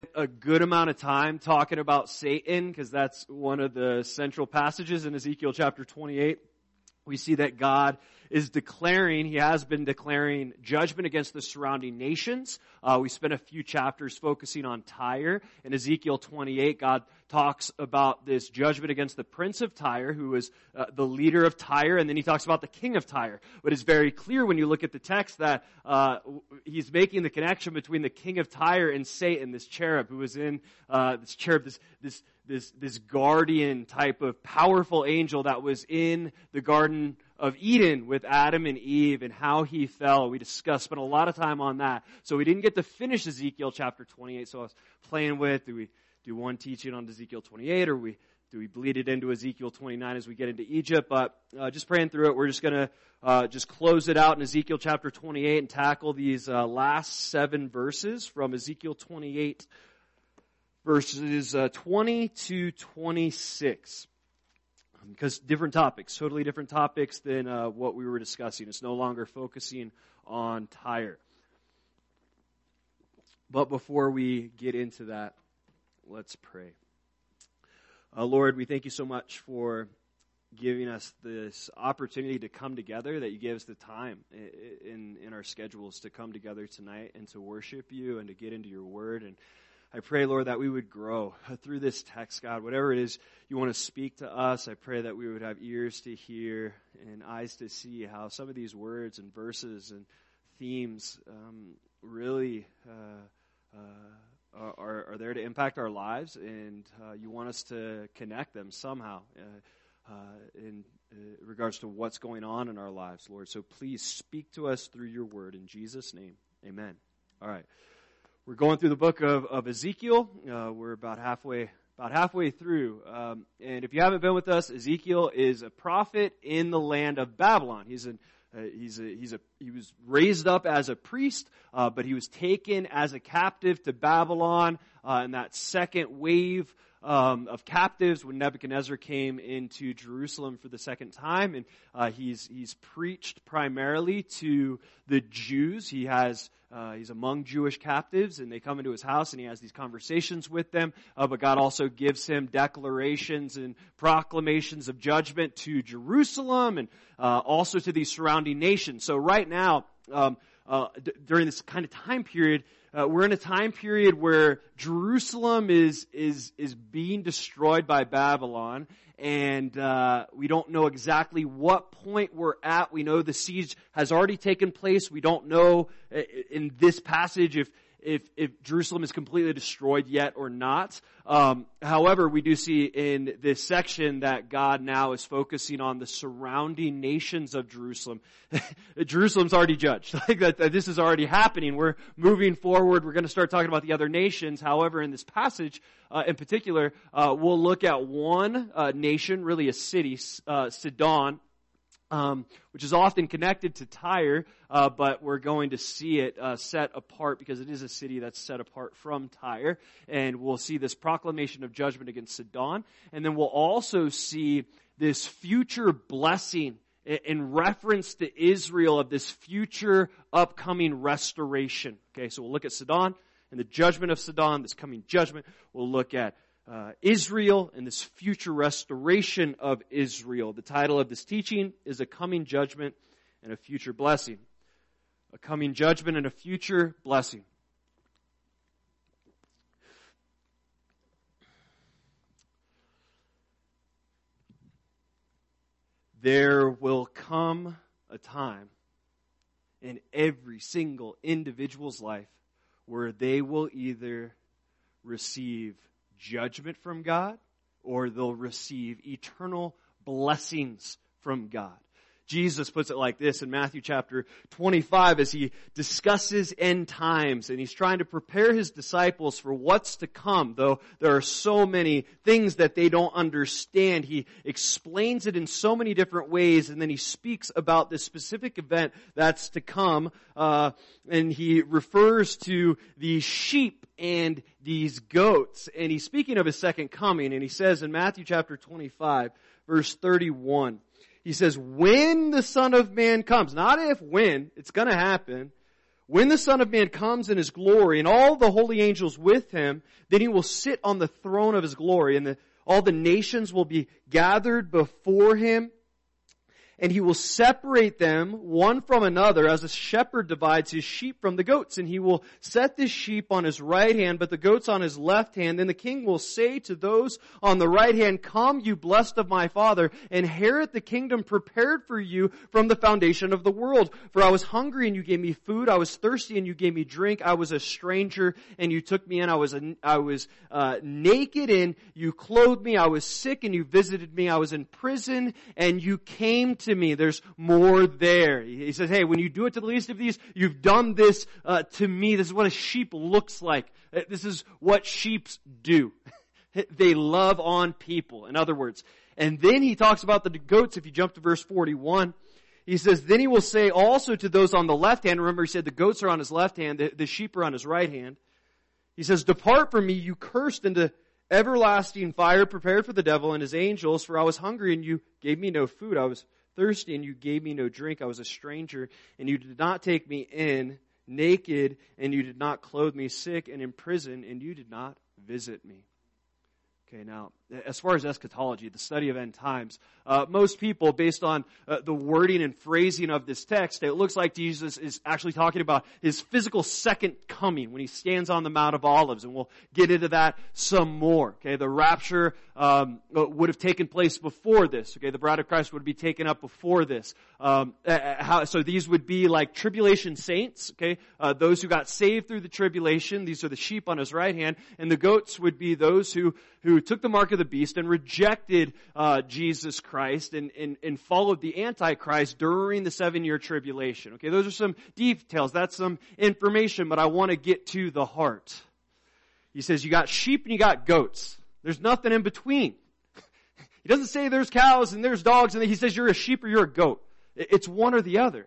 a good amount of time talking about Satan because that's one of the central passages in Ezekiel chapter 28. We see that God is declaring, He has been declaring judgment against the surrounding nations. We spent a few chapters focusing on Tyre. In Ezekiel 28, God talks about this judgment against the prince of Tyre, who was the leader of Tyre, and then He talks about the king of Tyre. But it's very clear when you look at the text that He's making the connection between the king of Tyre and Satan, this cherub who was in this guardian type of powerful angel that was in the Garden of Eden with Adam and Eve and how he fell. We spent a lot of time on that. So we didn't get to finish Ezekiel chapter 28, so I was playing with, do we do one teaching on Ezekiel 28 or do we bleed it into Ezekiel 29 as we get into Egypt? But just praying through it, we're just going to just close it out in Ezekiel chapter 28 and tackle these last 7 verses from Ezekiel 28, verses 20 to 26. Because different topics, totally different topics than what we were discussing. It's no longer focusing on Tyre. But before we get into that, let's pray. Lord, we thank You so much for giving us this opportunity to come together, that You give us the time in our schedules to come together tonight and to worship You and to get into Your Word. And I pray, Lord, that we would grow through this text, God. Whatever it is You want to speak to us, I pray that we would have ears to hear and eyes to see how some of these words and verses and themes really are there to impact our lives, and You want us to connect them somehow in regards to what's going on in our lives, Lord. So please speak to us through Your Word. In Jesus' name, amen. All right. We're going through the book of Ezekiel. We're about halfway through. And if you haven't been with us, Ezekiel is a prophet in the land of Babylon. He was raised up as a priest, but he was taken as a captive to Babylon in that second wave of captives when Nebuchadnezzar came into Jerusalem for the second time. And he's preached primarily to the Jews. He's among Jewish captives, and they come into his house, and he has these conversations with them. But God also gives him declarations and proclamations of judgment to Jerusalem and also to these surrounding nations. So right now, during this kind of time period, we're in a time period where Jerusalem is being destroyed by Babylon, and we don't know exactly what point we're at. We know the siege has already taken place. We don't know in this passage if Jerusalem is completely destroyed yet or not. However, we do see in this section that God now is focusing on the surrounding nations of Jerusalem. Jerusalem's already judged. This is already happening. We're moving forward. We're going to start talking about the other nations. However, in this passage, in particular, we'll look at one nation, really a city, Sidon, which is often connected to Tyre, but we're going to see it set apart because it is a city that's set apart from Tyre. And we'll see this proclamation of judgment against Sidon. And then we'll also see this future blessing in reference to Israel of this future upcoming restoration. Okay, so we'll look at Sidon and the judgment of Sidon, this coming judgment. We'll look at Israel and this future restoration of Israel. The title of this teaching is A Coming Judgment and a Future Blessing. A coming judgment and a future blessing. There will come a time in every single individual's life where they will either receive judgment from God or they'll receive eternal blessings from God. Jesus puts it like this in Matthew chapter 25 as he discusses end times, and he's trying to prepare his disciples for what's to come. Though there are so many things that they don't understand, he explains it in so many different ways, and then he speaks about this specific event that's to come, and he refers to these sheep and these goats, and he's speaking of his second coming, and he says in Matthew chapter 25, verse 31, he says, when the Son of Man comes, not if, when, it's going to happen. When the Son of Man comes in His glory and all the holy angels with Him, then He will sit on the throne of His glory, and all the nations will be gathered before Him. And He will separate them one from another as a shepherd divides his sheep from the goats. And He will set the sheep on His right hand, but the goats on His left hand. Then the King will say to those on the right hand, "Come, you blessed of my Father, inherit the kingdom prepared for you from the foundation of the world. For I was hungry and you gave me food. I was thirsty and you gave me drink. I was a stranger and you took me in. I was naked and you clothed me. I was sick and you visited me. I was in prison and you came to me." There's more there. He says, hey, when you do it to the least of these, you've done this to me. This is what a sheep looks like. This is what sheep do. They love on people, in other words. And then he talks about the goats. If you jump to verse 41, he says, then He will say also to those on the left hand, remember He said the goats are on His left hand, the sheep are on His right hand. He says, "Depart from me, you cursed, into everlasting fire prepared for the devil and his angels. For I was hungry and you gave me no food. I was thirsty and you gave me no drink. I was a stranger and you did not take me in, naked and you did not clothe me, sick and in prison and you did not visit me." Okay, now, as far as eschatology, the study of end times, most people, based on the wording and phrasing of this text, it looks like Jesus is actually talking about His physical second coming when He stands on the Mount of Olives, and we'll get into that some more. Okay, the rapture would have taken place before this. Okay, the bride of Christ would be taken up before this. So these would be like tribulation saints. Okay, those who got saved through the tribulation. These are the sheep on His right hand, and the goats would be those who took the mark of the beast and rejected Jesus Christ and followed the Antichrist during the 7-year tribulation. Okay, those are some details. That's some information, but I want to get to the heart. He says you got sheep and you got goats. There's nothing in between. He doesn't say there's cows and there's dogs, and He says you're a sheep or you're a goat. It's one or the other.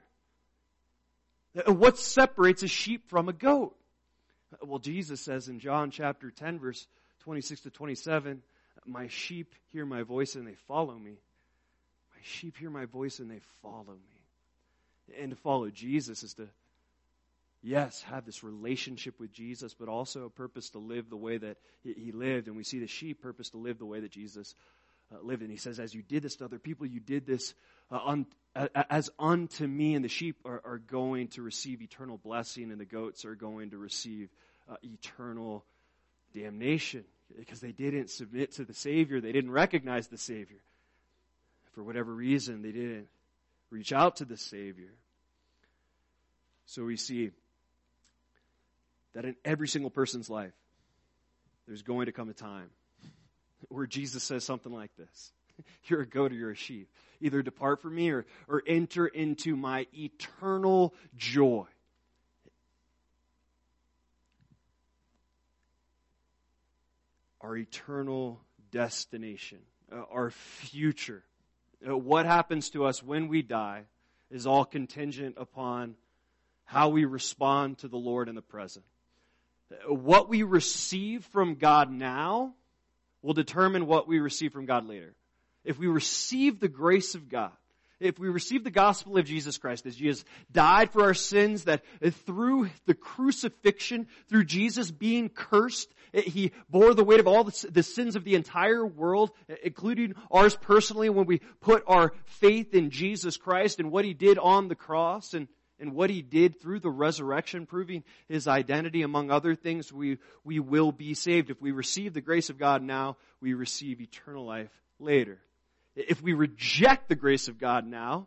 What separates a sheep from a goat? Well, Jesus says in John chapter 10, verse 26 to 27, "My sheep hear my voice and they follow me. My sheep hear my voice and they follow me." And to follow Jesus is to, yes, have this relationship with Jesus, but also a purpose to live the way that He lived. And we see the sheep purpose to live the way that Jesus lived. And He says, as you did this to other people, you did this as unto me. And the sheep are going to receive eternal blessing, and the goats are going to receive eternal damnation, because they didn't submit to the Savior. They didn't recognize the Savior. For whatever reason, they didn't reach out to the Savior. So we see that in every single person's life, there's going to come a time where Jesus says something like this: "You're a goat or you're a sheep. Either depart from me or enter into my eternal joy." Our eternal destination, our future. What happens to us when we die is all contingent upon how we respond to the Lord in the present. What we receive from God now will determine what we receive from God later. If we receive the grace of God, if we receive the gospel of Jesus Christ, as Jesus died for our sins, that through the crucifixion, through Jesus being cursed, He bore the weight of all the sins of the entire world, including ours personally, when we put our faith in Jesus Christ and what He did on the cross and what He did through the resurrection, proving His identity, among other things, we will be saved. If we receive the grace of God now, we receive eternal life later. If we reject the grace of God now,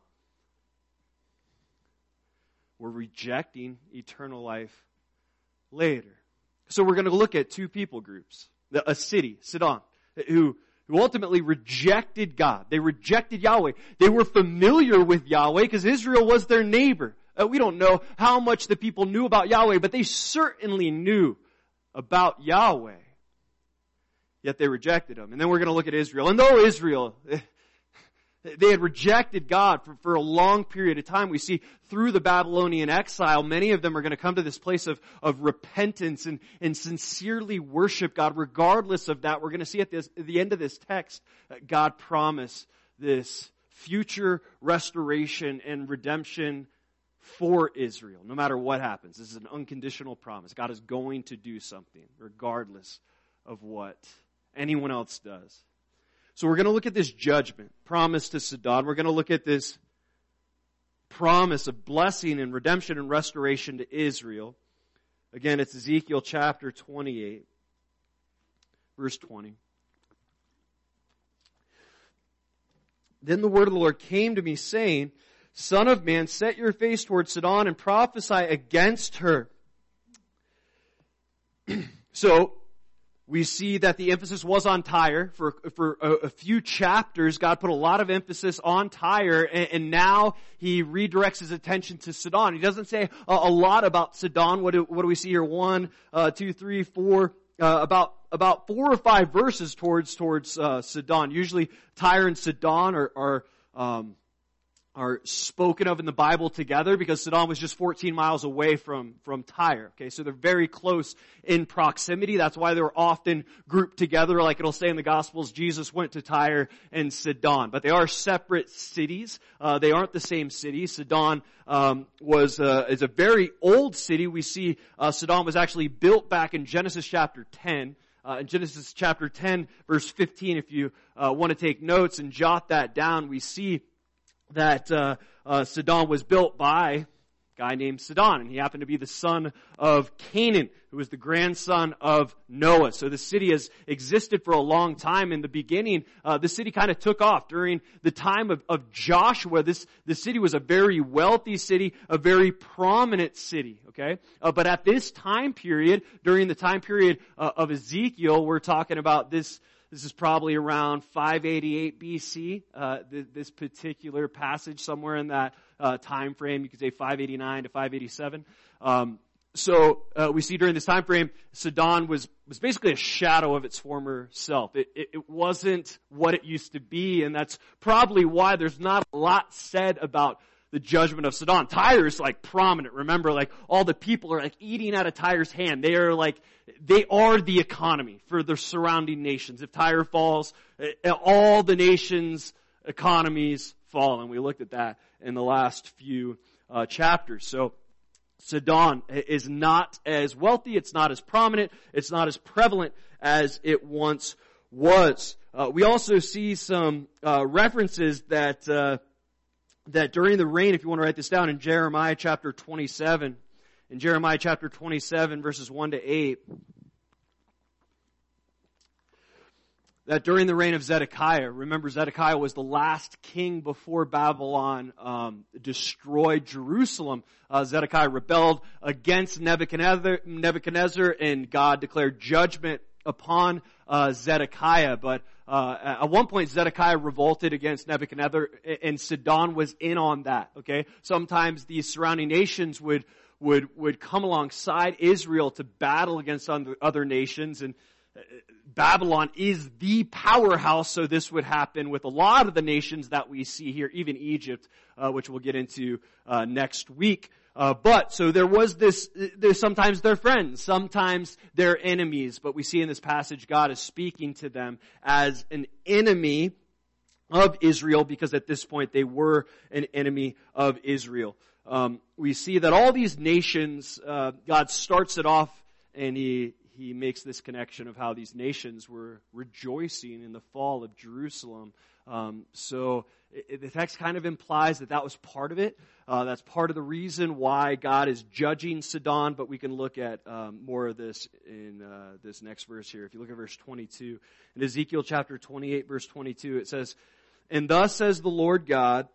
we're rejecting eternal life later. So we're going to look at two people groups. A city, Sidon, who ultimately rejected God. They rejected Yahweh. They were familiar with Yahweh because Israel was their neighbor. We don't know how much the people knew about Yahweh, but they certainly knew about Yahweh. Yet they rejected Him. And then we're going to look at Israel. And though Israel, they had rejected God for a long period of time. We see through the Babylonian exile, many of them are going to come to this place of repentance and sincerely worship God. Regardless of that, we're going to see at the end of this text, God promised this future restoration and redemption for Israel, no matter what happens. This is an unconditional promise. God is going to do something, regardless of what anyone else does. So we're going to look at this judgment promised to Sidon. We're going to look at this promise of blessing and redemption and restoration to Israel. Again, it's Ezekiel chapter 28, verse 20. Then the word of the Lord came to me, saying, Son of man, set your face toward Sidon and prophesy against her. So, we see that the emphasis was on Tyre. For a few chapters, God put a lot of emphasis on Tyre, and now He redirects His attention to Sidon. He doesn't say a lot about Sidon. What do we see here? 1, 2, 3, 4, about 4 or 5 verses towards Sidon. Usually Tyre and Sidon are spoken of in the Bible together because Sidon was just 14 miles away from Tyre. Okay, so they're very close in proximity. That's why they were often grouped together. Like it'll say in the Gospels, Jesus went to Tyre and Sidon. But they are separate cities. They aren't the same city. Sidon is a very old city. We see Sidon was actually built back in Genesis chapter 10. In Genesis chapter 10, verse 15, if you want to take notes and jot that down, we see that Sidon was built by a guy named Sidon, and he happened to be the son of Canaan, who was the grandson of Noah. So the city has existed for a long time. In the beginning, the city kind of took off. During the time of Joshua, the city was a very wealthy city, a very prominent city, okay? But at this time period, during the time period of Ezekiel, we're talking about this is probably around 588 BC, this particular passage, somewhere in that time frame. You could say 589 to 587. So we see during this time frame, Sidon was basically a shadow of its former self. It wasn't what it used to be, and that's probably why there's not a lot said about the judgment of Sidon. Tyre is like prominent. Remember, like all the people are like eating out of Tyre's hand. They are the economy for the surrounding nations. If Tyre falls, all the nations' economies fall. And we looked at that in the last few chapters. So Sidon is not as wealthy. It's not as prominent. It's not as prevalent as it once was. We also see some references that during the reign, if you want to write this down, in Jeremiah chapter 27, verses 1 to 8, that during the reign of Zedekiah, remember Zedekiah was the last king before Babylon destroyed Jerusalem. Zedekiah rebelled against Nebuchadnezzar, and God declared judgment upon Zedekiah. But at one point, Zedekiah revolted against Nebuchadnezzar, and Sidon was in on that. Okay, sometimes these surrounding nations would come alongside Israel to battle against other nations, and Babylon is the powerhouse, so this would happen with a lot of the nations that we see here, even Egypt, which we'll get into next week. But so there was there's sometimes they're friends, sometimes they're enemies, but we see in this passage God is speaking to them as an enemy of Israel, because at this point they were an enemy of Israel. We see that all these nations, God starts it off, and He makes this connection of how these nations were rejoicing in the fall of Jerusalem. So the text kind of implies that was part of it. That's part of the reason why God is judging Sidon, but we can look at more of this in this next verse here. If you look at verse 22, in Ezekiel chapter 28, verse 22, it says, "And thus says the Lord God,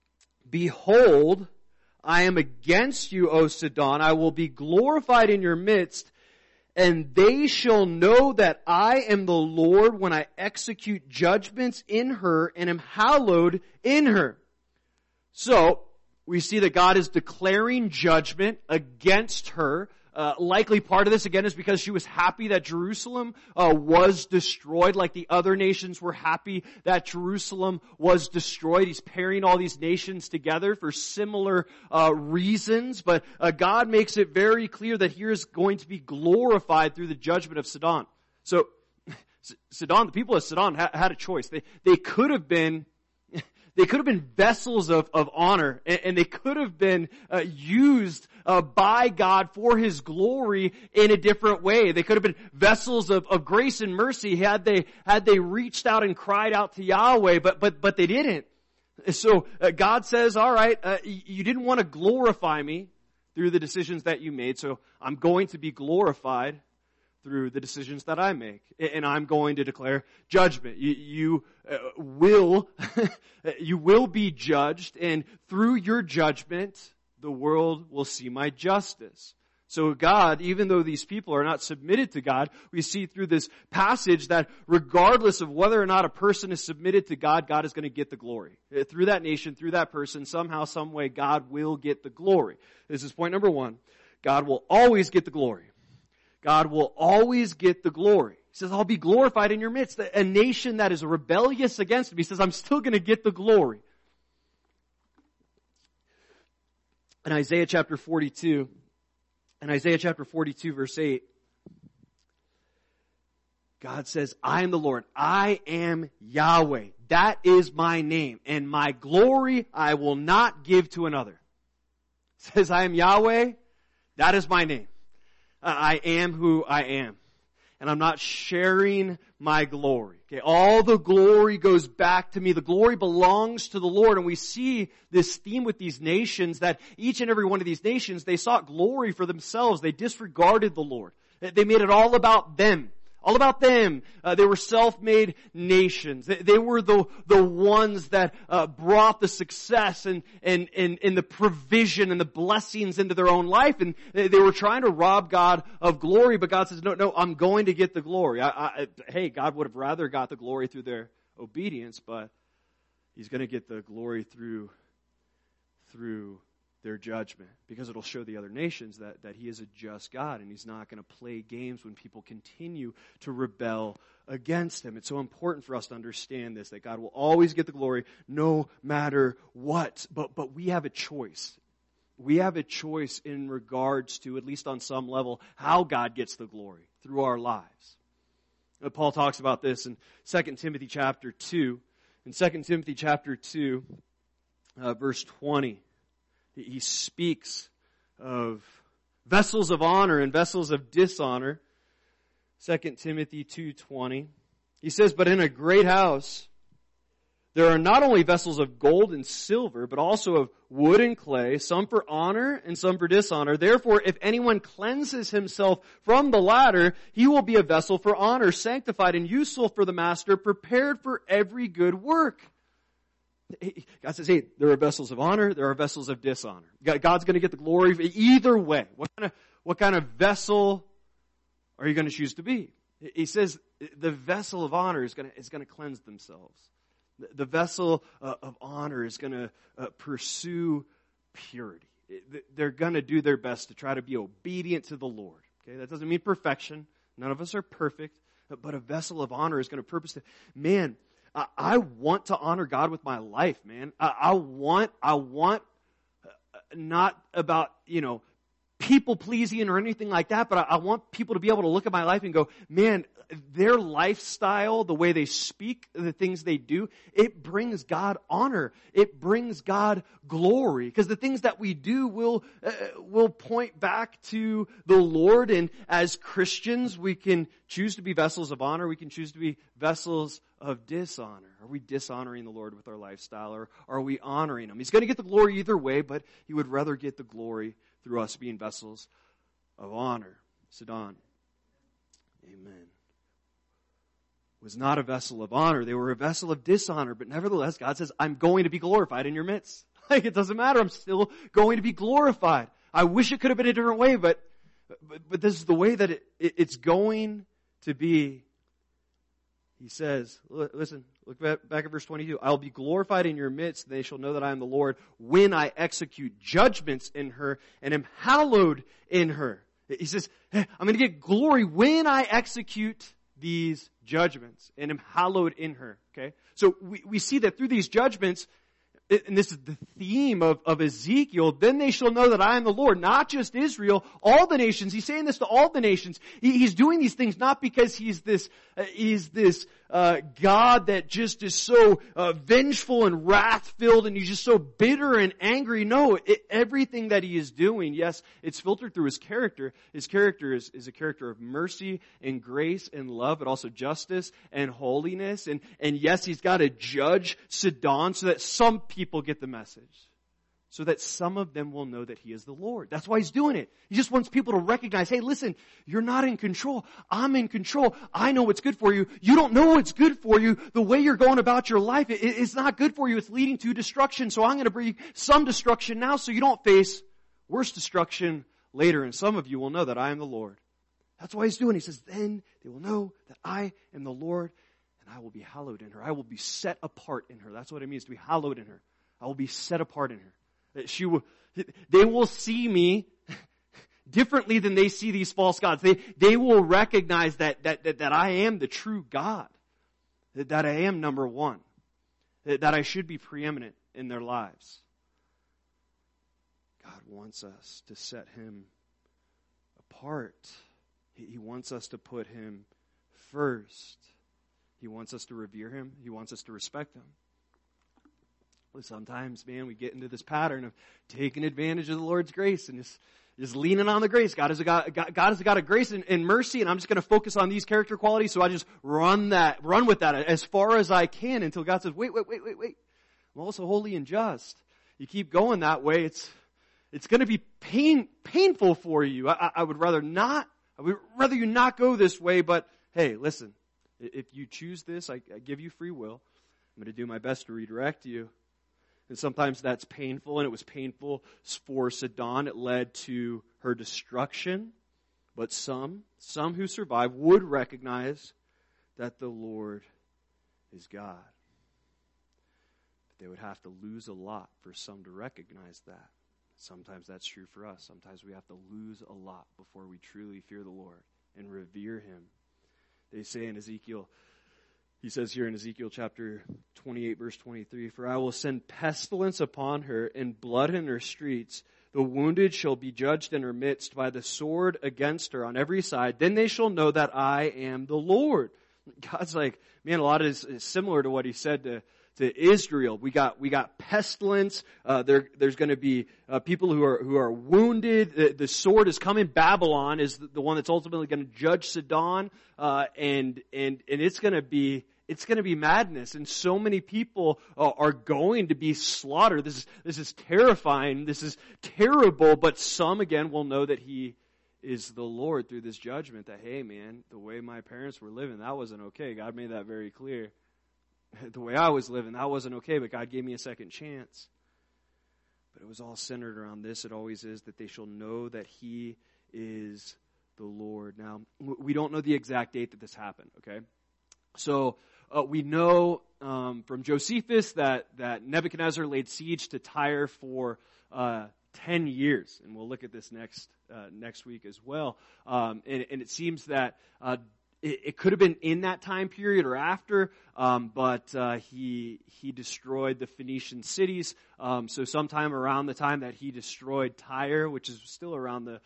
Behold, I am against you, O Sidon. I will be glorified in your midst, and they shall know that I am the Lord when I execute judgments in her and am hallowed in her." So, we see that God is declaring judgment against her. Likely part of this, again, is because she was happy that Jerusalem was destroyed, like the other nations were happy that Jerusalem was destroyed. He's pairing all these nations together for similar reasons, but God makes it very clear that here is going to be glorified through the judgment of Sidon. So, Sidon, the people of Sidon had a choice. They could have been They could have been vessels of honor, and they could have been used by God for His glory in a different way. They could have been vessels of grace and mercy had they reached out and cried out to Yahweh, but they didn't. So God says, all right, you didn't want to glorify me through the decisions that you made, so I'm going to be glorified through the decisions that I make. And I'm going to declare judgment. You will be judged, and through your judgment, the world will see my justice. So God, even though these people are not submitted to God, we see through this passage that regardless of whether or not a person is submitted to God, God is going to get the glory. Through that nation, through that person, somehow, some way, God will get the glory. This is point number one. God will always get the glory. God will always get the glory. He says, I'll be glorified in your midst. A nation that is rebellious against me, He says, I'm still going to get the glory. In Isaiah chapter 42, verse 8, God says, I am the Lord. I am Yahweh. That is my name. And my glory I will not give to another. He says, I am Yahweh. That is my name. I am who I am. And I'm not sharing my glory. Okay, all the glory goes back to me. The glory belongs to the Lord. And we see this theme with these nations that each and every one of these nations, they sought glory for themselves. They disregarded the Lord. They made it all about them. All about them. They were self-made nations. They were the ones that brought the success and the provision and the blessings into their own life. And they were trying to rob God of glory. But God says, no, I'm going to get the glory. Hey, God would have rather got the glory through their obedience, but He's going to get the glory through their judgment, because it'll show the other nations that He is a just God, and He's not going to play games when people continue to rebel against Him. It's so important for us to understand this, that God will always get the glory no matter what. But we have a choice. We have a choice in regards to, at least on some level, how God gets the glory through our lives. Paul talks about this in 2 Timothy chapter 2. In 2 Timothy chapter 2, verse 20. He speaks of vessels of honor and vessels of dishonor. 2 Timothy 2:20. He says, but in a great house there are not only vessels of gold and silver, but also of wood and clay, some for honor and some for dishonor. Therefore, if anyone cleanses himself from the latter, he will be a vessel for honor, sanctified and useful for the master, prepared for every good work. God says, hey, there are vessels of honor, there are vessels of dishonor. God's going to get the glory either way. What kind of vessel are you going to choose to be? He says the vessel of honor is going to cleanse themselves. The vessel of honor is going to pursue purity. They're going to do their best to try to be obedient to the Lord. Okay, that doesn't mean perfection. None of us are perfect. But a vessel of honor is going to purpose to, man, I want to honor God with my life, man. I want not about, people pleasing or anything like that, but I want people to be able to look at my life and go, man, their lifestyle, the way they speak, the things they do, it brings God honor. It brings God glory. Because the things that we do will point back to the Lord. And as Christians, we can choose to be vessels of honor. We can choose to be vessels of dishonor. Are we dishonoring the Lord with our lifestyle, or are we honoring Him? He's going to get the glory either way, but He would rather get the glory through us being vessels of honor. Sidon. Amen. Was not a vessel of honor. They were a vessel of dishonor. But nevertheless, God says, I'm going to be glorified in your midst. Like, it doesn't matter. I'm still going to be glorified. I wish it could have been a different way, but this is the way that it's going to be. He says, listen, look back at verse 22. I'll be glorified in your midst. They shall know that I am the Lord when I execute judgments in her and am hallowed in her. He says, hey, I'm going to get glory when I execute these judgments and am hallowed in her. Okay? So we see that through these judgments, and this is the theme of Ezekiel, then they shall know that I am the Lord, not just Israel, all the nations. He's saying this to all the nations. He's doing these things not because he's this God that just is so vengeful and wrath-filled and he's just so bitter and angry. No, everything that he is doing, yes, it's filtered through his character. His character is a character of mercy and grace and love, but also justice and holiness. And yes, he's got to judge Sidon so that some people get the message. So that some of them will know that he is the Lord. That's why he's doing it. He just wants people to recognize, hey, listen, you're not in control. I'm in control. I know what's good for you. You don't know what's good for you. The way you're going about your life, it's not good for you. It's leading to destruction. So I'm going to bring some destruction now so you don't face worse destruction later. And some of you will know that I am the Lord. That's why he's doing it. He says, then they will know that I am the Lord and I will be hallowed in her. I will be set apart in her. That's what it means to be hallowed in her. I will be set apart in her. That they will see me differently than they see these false gods. They will recognize that I am the true God. That I am number one. That I should be preeminent in their lives. God wants us to set him apart. He wants us to put him first. He wants us to revere him. He wants us to respect him. Sometimes, man, we get into this pattern of taking advantage of the Lord's grace and just leaning on the grace. God has a God of grace and mercy, and I'm just going to focus on these character qualities, so I just run with that as far as I can until God says, wait. I'm also holy and just. You keep going that way, it's going to be painful for you. I would rather you not go this way, but hey, listen, if you choose this, I give you free will. I'm going to do my best to redirect you. And sometimes that's painful, and it was painful for Sidon. It led to her destruction. But some who survive would recognize that the Lord is God. But they would have to lose a lot for some to recognize that. Sometimes that's true for us. Sometimes we have to lose a lot before we truly fear the Lord and revere him. They say in Ezekiel, he says here in Ezekiel chapter 28, verse 23, for I will send pestilence upon her and blood in her streets. The wounded shall be judged in her midst by the sword against her on every side. Then they shall know that I am the Lord. God's like, man, a lot of this is similar to what he said to Israel. We got pestilence. There's going to be people who are wounded. The sword is coming. Babylon is the one that's ultimately going to judge Sidon, and it's going to be madness. And so many people are going to be slaughtered. This is terrifying. This is terrible. But some again will know that he is the Lord through this judgment. That hey, man, the way my parents were living, that wasn't okay. God made that very clear. The way I was living, that wasn't okay, but God gave me a second chance. But it was all centered around this. It always is, that they shall know that he is the Lord. Now, we don't know the exact date that this happened, okay? So, we know from Josephus that Nebuchadnezzar laid siege to Tyre for 10 years. And we'll look at this next week as well. And it seems that it could have been in that time period or after, but he destroyed the Phoenician cities. So sometime around the time that he destroyed Tyre, which is still around the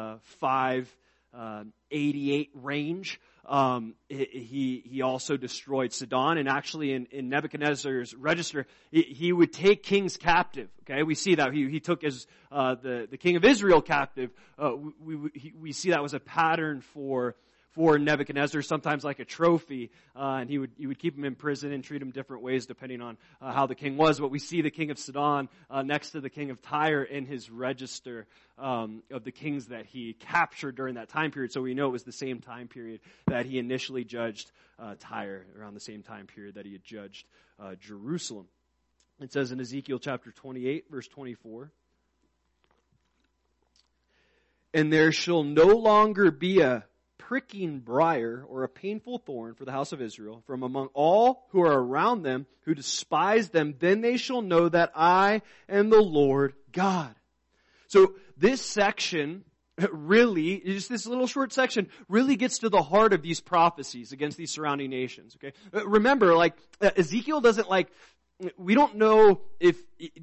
588 range, he also destroyed Sidon. And actually in Nebuchadnezzar's register, he would take kings captive. Okay, we see that he took the king of Israel captive. We see that was a pattern for Nebuchadnezzar, sometimes like a trophy, and he would keep him in prison and treat him different ways depending on how the king was. But we see the king of Sidon next to the king of Tyre in his register of the kings that he captured during that time period. So we know it was the same time period that he initially judged Tyre, around the same time period that he had judged Jerusalem. It says in Ezekiel chapter 28, verse 24, and there shall no longer be a pricking briar or a painful thorn for the house of Israel from among all who are around them, who despise them. Then they shall know that I am the Lord God. So this section really, just this little short section, really gets to the heart of these prophecies against these surrounding nations. Okay, remember, Ezekiel doesn't we don't know if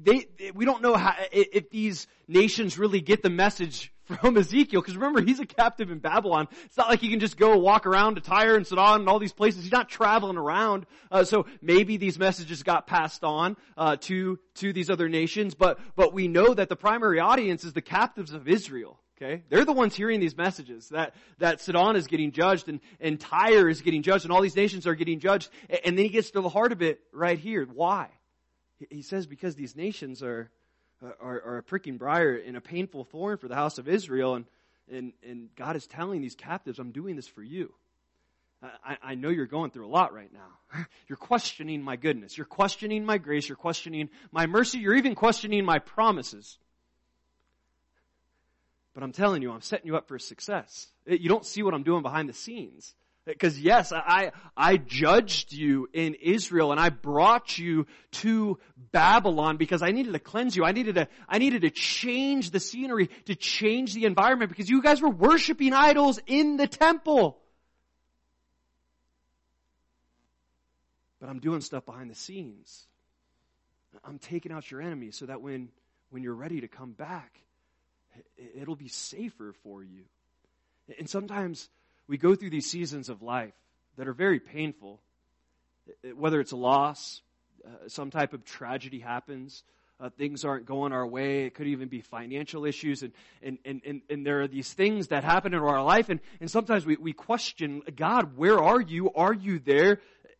these nations really get the message from Ezekiel, because remember, he's a captive in Babylon. It's not like he can just go walk around to Tyre and Sidon and all these places. He's not traveling around. So maybe these messages got passed on to these other nations, but we know that the primary audience is the captives of Israel. Okay, they're the ones hearing these messages that Sidon is getting judged and Tyre is getting judged and all these nations are getting judged. And then he gets to the heart of it right here. Why? He says because these nations are a pricking briar and a painful thorn for the house of Israel, and God is telling these captives, I'm doing this for you. I know you're going through a lot right now. You're questioning my goodness. You're questioning my grace. You're questioning my mercy. You're even questioning my promises. But I'm telling you, I'm setting you up for success. You don't see what I'm doing behind the scenes. Because yes, I judged you in Israel and I brought you to Babylon because I needed to cleanse you. I needed to change the scenery, to change the environment because you guys were worshiping idols in the temple. But I'm doing stuff behind the scenes. I'm taking out your enemies so that when you're ready to come back, it'll be safer for you. And sometimes we go through these seasons of life that are very painful. Whether it's a loss, some type of tragedy happens, things aren't going our way. It could even be financial issues, and there are these things that happen in our life, and sometimes we question, God, where are you? Are you there?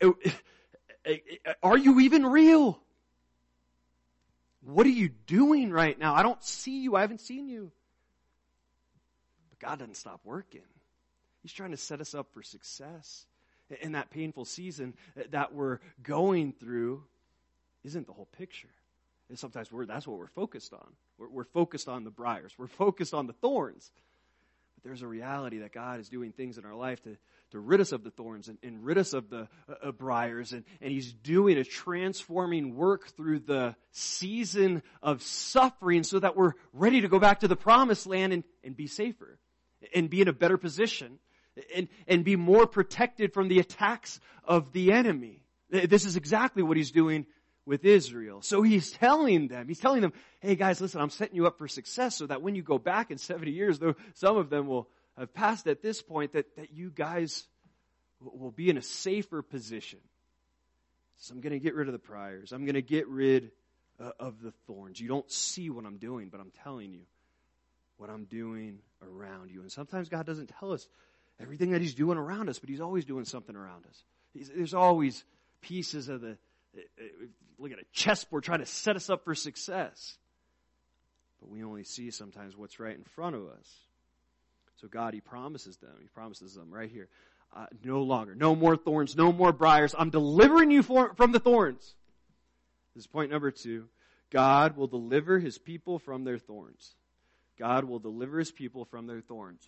Are you even real? What are you doing right now? I don't see you. I haven't seen you. But God doesn't stop working. He's trying to set us up for success. In that painful season that we're going through isn't the whole picture. And sometimes that's what we're focused on. We're focused on the briars. We're focused on the thorns. But there's a reality that God is doing things in our life to rid us of the thorns and rid us of the briars. And He's doing a transforming work through the season of suffering so that we're ready to go back to the promised land and be safer and be in a better position and be more protected from the attacks of the enemy. This is exactly what He's doing with Israel. So He's telling them, hey guys, listen, I'm setting you up for success so that when you go back in 70 years, though some of them will have passed at this point, that you guys will be in a safer position. So I'm going to get rid of the briars. I'm going to get rid of the thorns. You don't see what I'm doing, but I'm telling you what I'm doing around you. And sometimes God doesn't tell us everything that He's doing around us, but He's always doing something around us. There's always pieces of look at a chessboard trying to set us up for success. But we only see sometimes what's right in front of us. So God, He promises them right here, no longer, no more thorns, no more briars. I'm delivering you from the thorns. This is point number 2. God will deliver His people from their thorns. God will deliver His people from their thorns.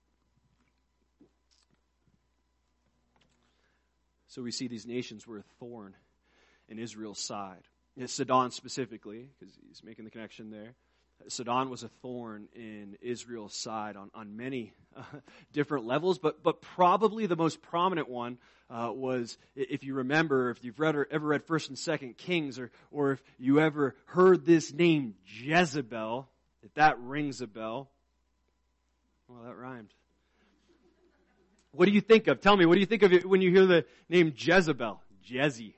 So we see these nations were a thorn in Israel's side. Sidon specifically, because he's making the connection there. Sidon was a thorn in Israel's side on many different levels, but probably the most prominent one was, if you remember, if you've ever read 1st and 2nd Kings, or if you ever heard this name Jezebel, if that rings a bell. Well, that rhymed. What do you think of? Tell me, what do you think of it when you hear the name Jezebel? Jezzy.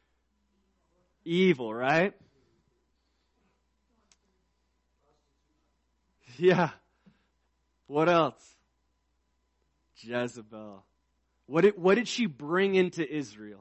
Evil, right? Yeah. What else? Jezebel. What did she bring into Israel?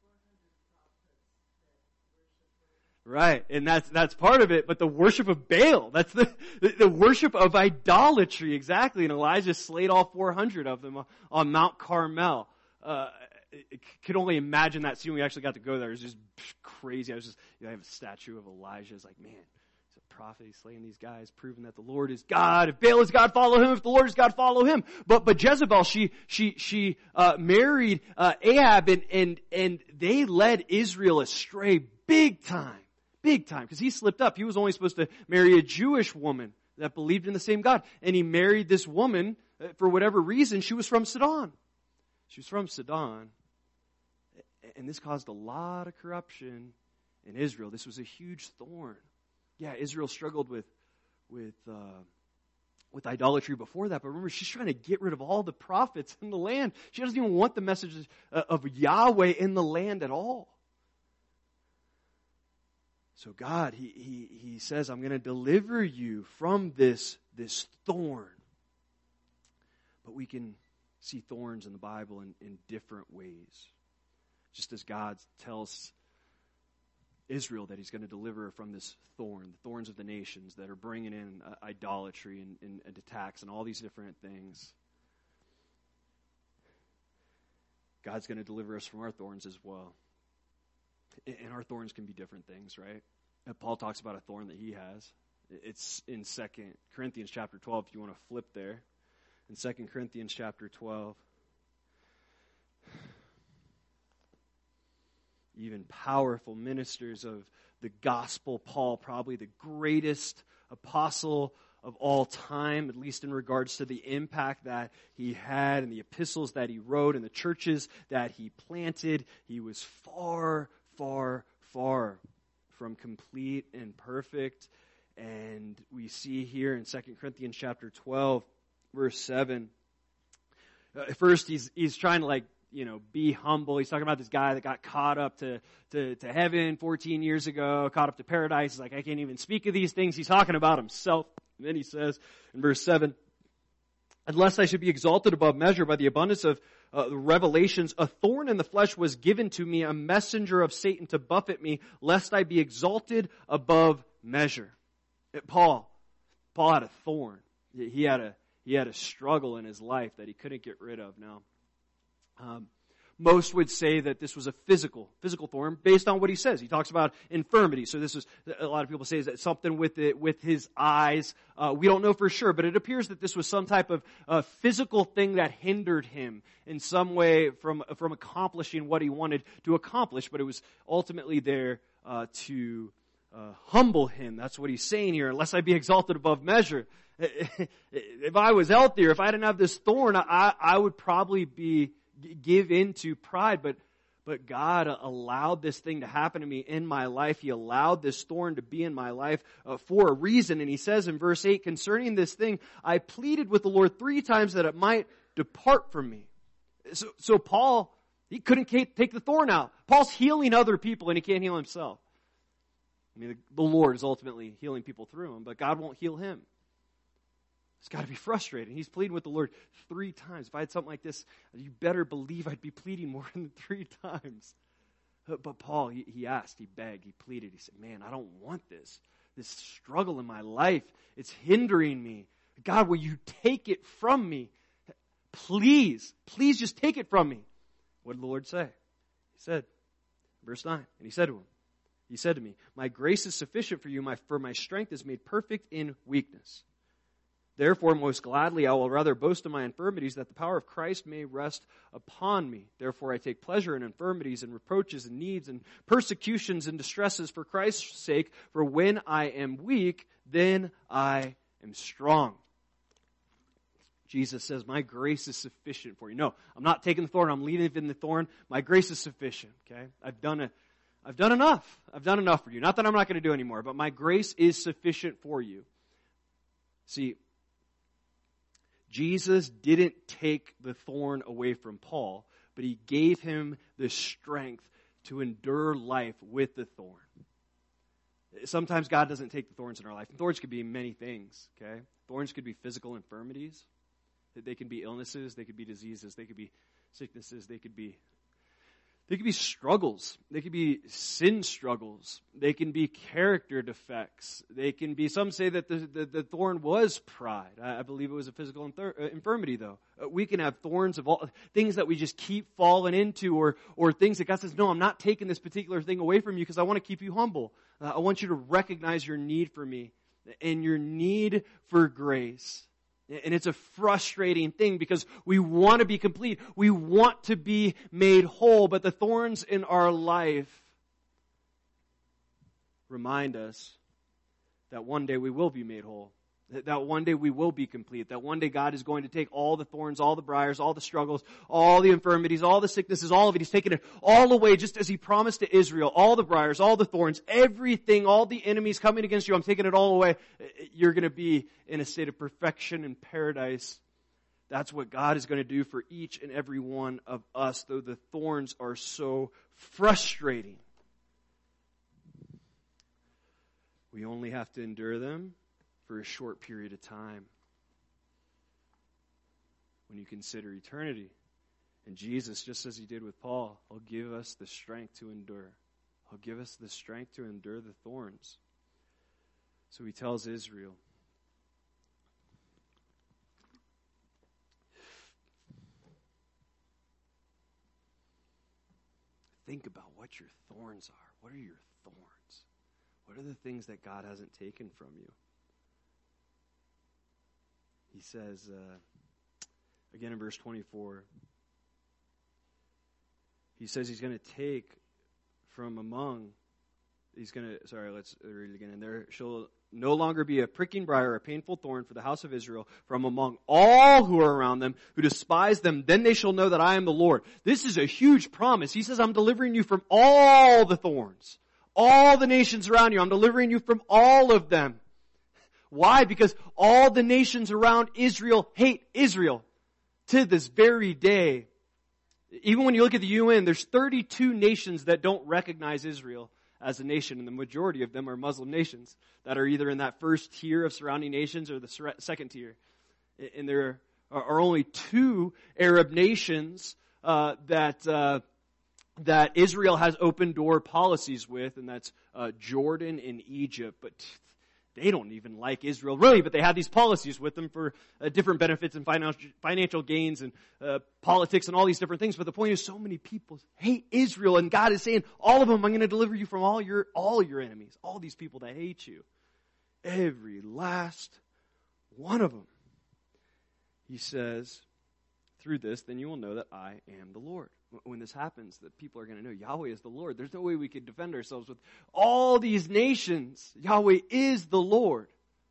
Right, and that's part of it, but the worship of Baal, that's the worship of idolatry, exactly, and Elijah slayed all 400 of them on Mount Carmel. Could only imagine that scene. We actually got to go there. It was just crazy. I have a statue of Elijah. It's like, man, he's a prophet. He's slaying these guys, proving that the Lord is God. If Baal is God, follow him. If the Lord is God, follow him. But Jezebel, she married Ahab, and they led Israel astray big time, because he slipped up. He was only supposed to marry a Jewish woman that believed in the same God, and he married this woman for whatever reason. She was from Sidon. And this caused a lot of corruption in Israel. This was a huge thorn. Yeah, Israel struggled with idolatry before that, but remember, she's trying to get rid of all the prophets in the land. She doesn't even want the message of Yahweh in the land at all. So God, He says, I'm going to deliver you from this thorn. But we can see thorns in the Bible in different ways. Just as God tells Israel that He's going to deliver her from this thorn, the thorns of the nations that are bringing in idolatry and attacks and all these different things. God's going to deliver us from our thorns as well. And our thorns can be different things, right? Paul talks about a thorn that he has. It's in 2 Corinthians chapter 12, if you want to flip there. In 2 Corinthians chapter 12, even powerful ministers of the gospel, Paul, probably the greatest apostle of all time, at least in regards to the impact that he had and the epistles that he wrote and the churches that he planted. He was far, far, far from complete and perfect. And we see here in 2 Corinthians chapter 12, verse 7, first he's trying to be humble. He's talking about this guy that got caught up to heaven 14 years ago, caught up to paradise. He's like, I can't even speak of these things. He's talking about himself. And then he says in verse 7, unless I should be exalted above measure by the abundance of the revelations, a thorn in the flesh was given to me, a messenger of Satan to buffet me, lest I be exalted above measure. Paul had a thorn. He had a struggle in his life that he couldn't get rid of. Now, most would say that this was a physical thorn based on what he says. He talks about infirmity. So this was, a lot of people say, is that something with his eyes. We don't know for sure, but it appears that this was some type of physical thing that hindered him in some way from accomplishing what he wanted to accomplish. But it was ultimately there to humble him. That's what he's saying here. Unless I be exalted above measure. If I was healthier, if I didn't have this thorn, I would probably give into pride, but God allowed this thing to happen to me in my life. He allowed this thorn to be in my life for a reason. And he says in verse 8, concerning this thing, I pleaded with the Lord 3 times that it might depart from me. So Paul, he couldn't take the thorn out. Paul's healing other people and he can't heal himself. I mean, the Lord is ultimately healing people through him, but God won't heal him. It's got to be frustrating. He's pleading with the Lord 3 times. If I had something like this, you better believe I'd be pleading more than 3 times. But Paul, he asked, he begged, he pleaded. He said, man, I don't want this struggle in my life. It's hindering me. God, will you take it from me? Please just take it from me. What did the Lord say? He said, verse 9, and he said to me, my grace is sufficient for you, for my strength is made perfect in weakness. Therefore, most gladly, I will rather boast in my infirmities, that the power of Christ may rest upon me. Therefore, I take pleasure in infirmities and reproaches and needs and persecutions and distresses for Christ's sake. For when I am weak, then I am strong. Jesus says, my grace is sufficient for you. No, I'm not taking the thorn. I'm leaving the thorn. My grace is sufficient. Okay, I've done enough. I've done enough for you. Not that I'm not going to do anymore, but my grace is sufficient for you. See, Jesus didn't take the thorn away from Paul, but he gave him the strength to endure life with the thorn. Sometimes God doesn't take the thorns in our life. And thorns could be many things, okay? Thorns could be physical infirmities. They can be illnesses. They could be diseases. They could be sicknesses. They could be struggles. They could be sin struggles. They can be character defects. They can be, some say that the thorn was pride. I believe it was a physical infirmity, though. We can have thorns of all things that we just keep falling into, or things that God says, no, I'm not taking this particular thing away from you because I want to keep you humble. I want you to recognize your need for me and your need for grace. And it's a frustrating thing because we want to be complete. We want to be made whole. But the thorns in our life remind us that one day we will be made whole. That one day we will be complete. That one day God is going to take all the thorns, all the briars, all the struggles, all the infirmities, all the sicknesses, all of it. He's taken it all away just as He promised to Israel. All the briars, all the thorns, everything, all the enemies coming against you. I'm taking it all away. You're going to be in a state of perfection in paradise. That's what God is going to do for each and every one of us, though the thorns are so frustrating. We only have to endure them for a short period of time. When you consider eternity, and Jesus, just as He did with Paul, will give us the strength to endure. He'll give us the strength to endure the thorns. So He tells Israel, think about what your thorns are. What are your thorns? What are the things that God hasn't taken from you? He says, again in verse 24, He says He's going to take from among, let's read it again. And there shall no longer be a pricking briar or a painful thorn for the house of Israel from among all who are around them, who despise them. Then they shall know that I am the Lord. This is a huge promise. He says, I'm delivering you from all the thorns. All the nations around you. I'm delivering you from all of them. Why? Because all the nations around Israel hate Israel to this very day. Even when you look at the UN, there's 32 nations that don't recognize Israel as a nation, and the majority of them are Muslim nations that are either in that first tier of surrounding nations or the second tier. And there are only 2 Arab nations that Israel has open door policies with, and that's Jordan and Egypt. But they don't even like Israel, really, but they have these policies with them for different benefits and financial gains and politics and all these different things. But the point is, so many people hate Israel, and God is saying, all of them, I'm going to deliver you from all your enemies, all these people that hate you. Every last one of them. He says, through this, then you will know that I am the Lord. When this happens, that people are going to know Yahweh is the Lord. There's no way we could defend ourselves with all these nations. Yahweh is the Lord.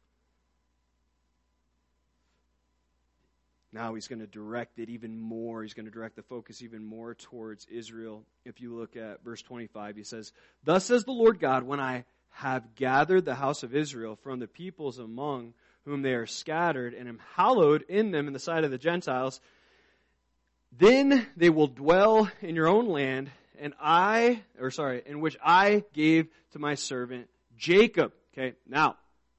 Now He's going to direct it even more. He's going to direct the focus even more towards Israel. If you look at verse 25, He says, Thus says the Lord God, when I have gathered the house of Israel from the peoples among whom they are scattered, and am hallowed in them in the sight of the Gentiles, then they will dwell in your own land, in which I gave to my servant Jacob. Okay, now,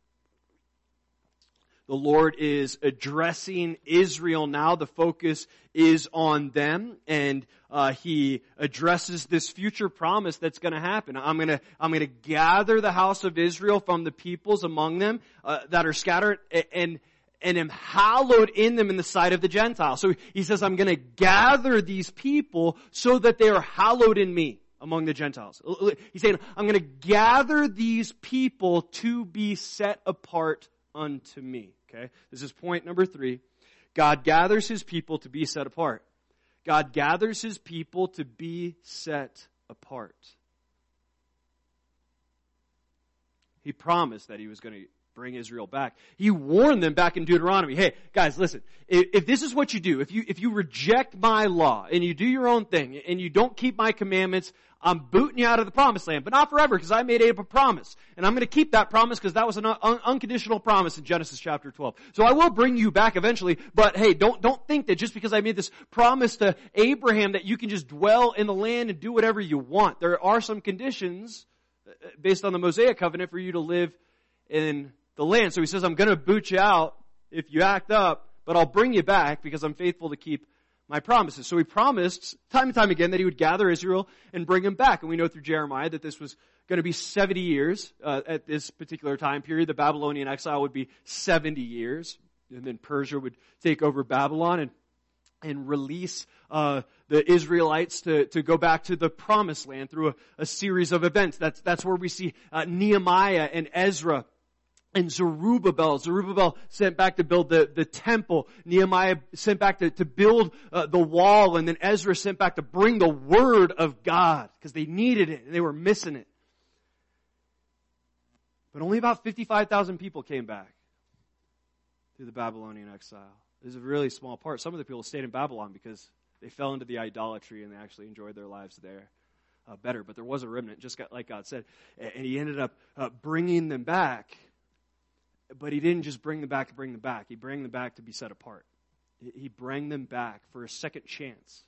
the Lord is addressing Israel now. The focus is on them, and He addresses this future promise that's going to happen. I'm going to gather the house of Israel from the peoples among them that are scattered, and am hallowed in them in the sight of the Gentiles. So He says, I'm going to gather these people so that they are hallowed in me among the Gentiles. He's saying, I'm going to gather these people to be set apart unto me. Okay? This is point number 3. God gathers His people to be set apart. God gathers His people to be set apart. He promised that He was going to bring Israel back. He warned them back in Deuteronomy, hey, guys, listen, if this is what you do, if you reject my law and you do your own thing and you don't keep my commandments, I'm booting you out of the promised land, but not forever, because I made a promise. And I'm going to keep that promise because that was an unconditional promise in Genesis chapter 12. So I will bring you back eventually, but hey, don't think that just because I made this promise to Abraham that you can just dwell in the land and do whatever you want. There are some conditions based on the Mosaic covenant for you to live in the land. So He says, I'm going to boot you out if you act up, but I'll bring you back because I'm faithful to keep my promises. So He promised time and time again that He would gather Israel and bring them back. And we know through Jeremiah that this was going to be 70 years at this particular time period. The Babylonian exile would be 70 years. And then Persia would take over Babylon and release the Israelites to go back to the promised land through a series of events. That's where we see Nehemiah and Ezra and Zerubbabel. Zerubbabel sent back to build the temple. Nehemiah sent back to build the wall. And then Ezra sent back to bring the word of God because they needed it and they were missing it. But only about 55,000 people came back. through the Babylonian exile. It was a really small part. Some of the people stayed in Babylon because they fell into the idolatry and they actually enjoyed their lives there better. But there was a remnant, just like God said. And he ended up bringing them back. But he didn't just bring them back to bring them back. He brought them back to be set apart. He brought them back for a second chance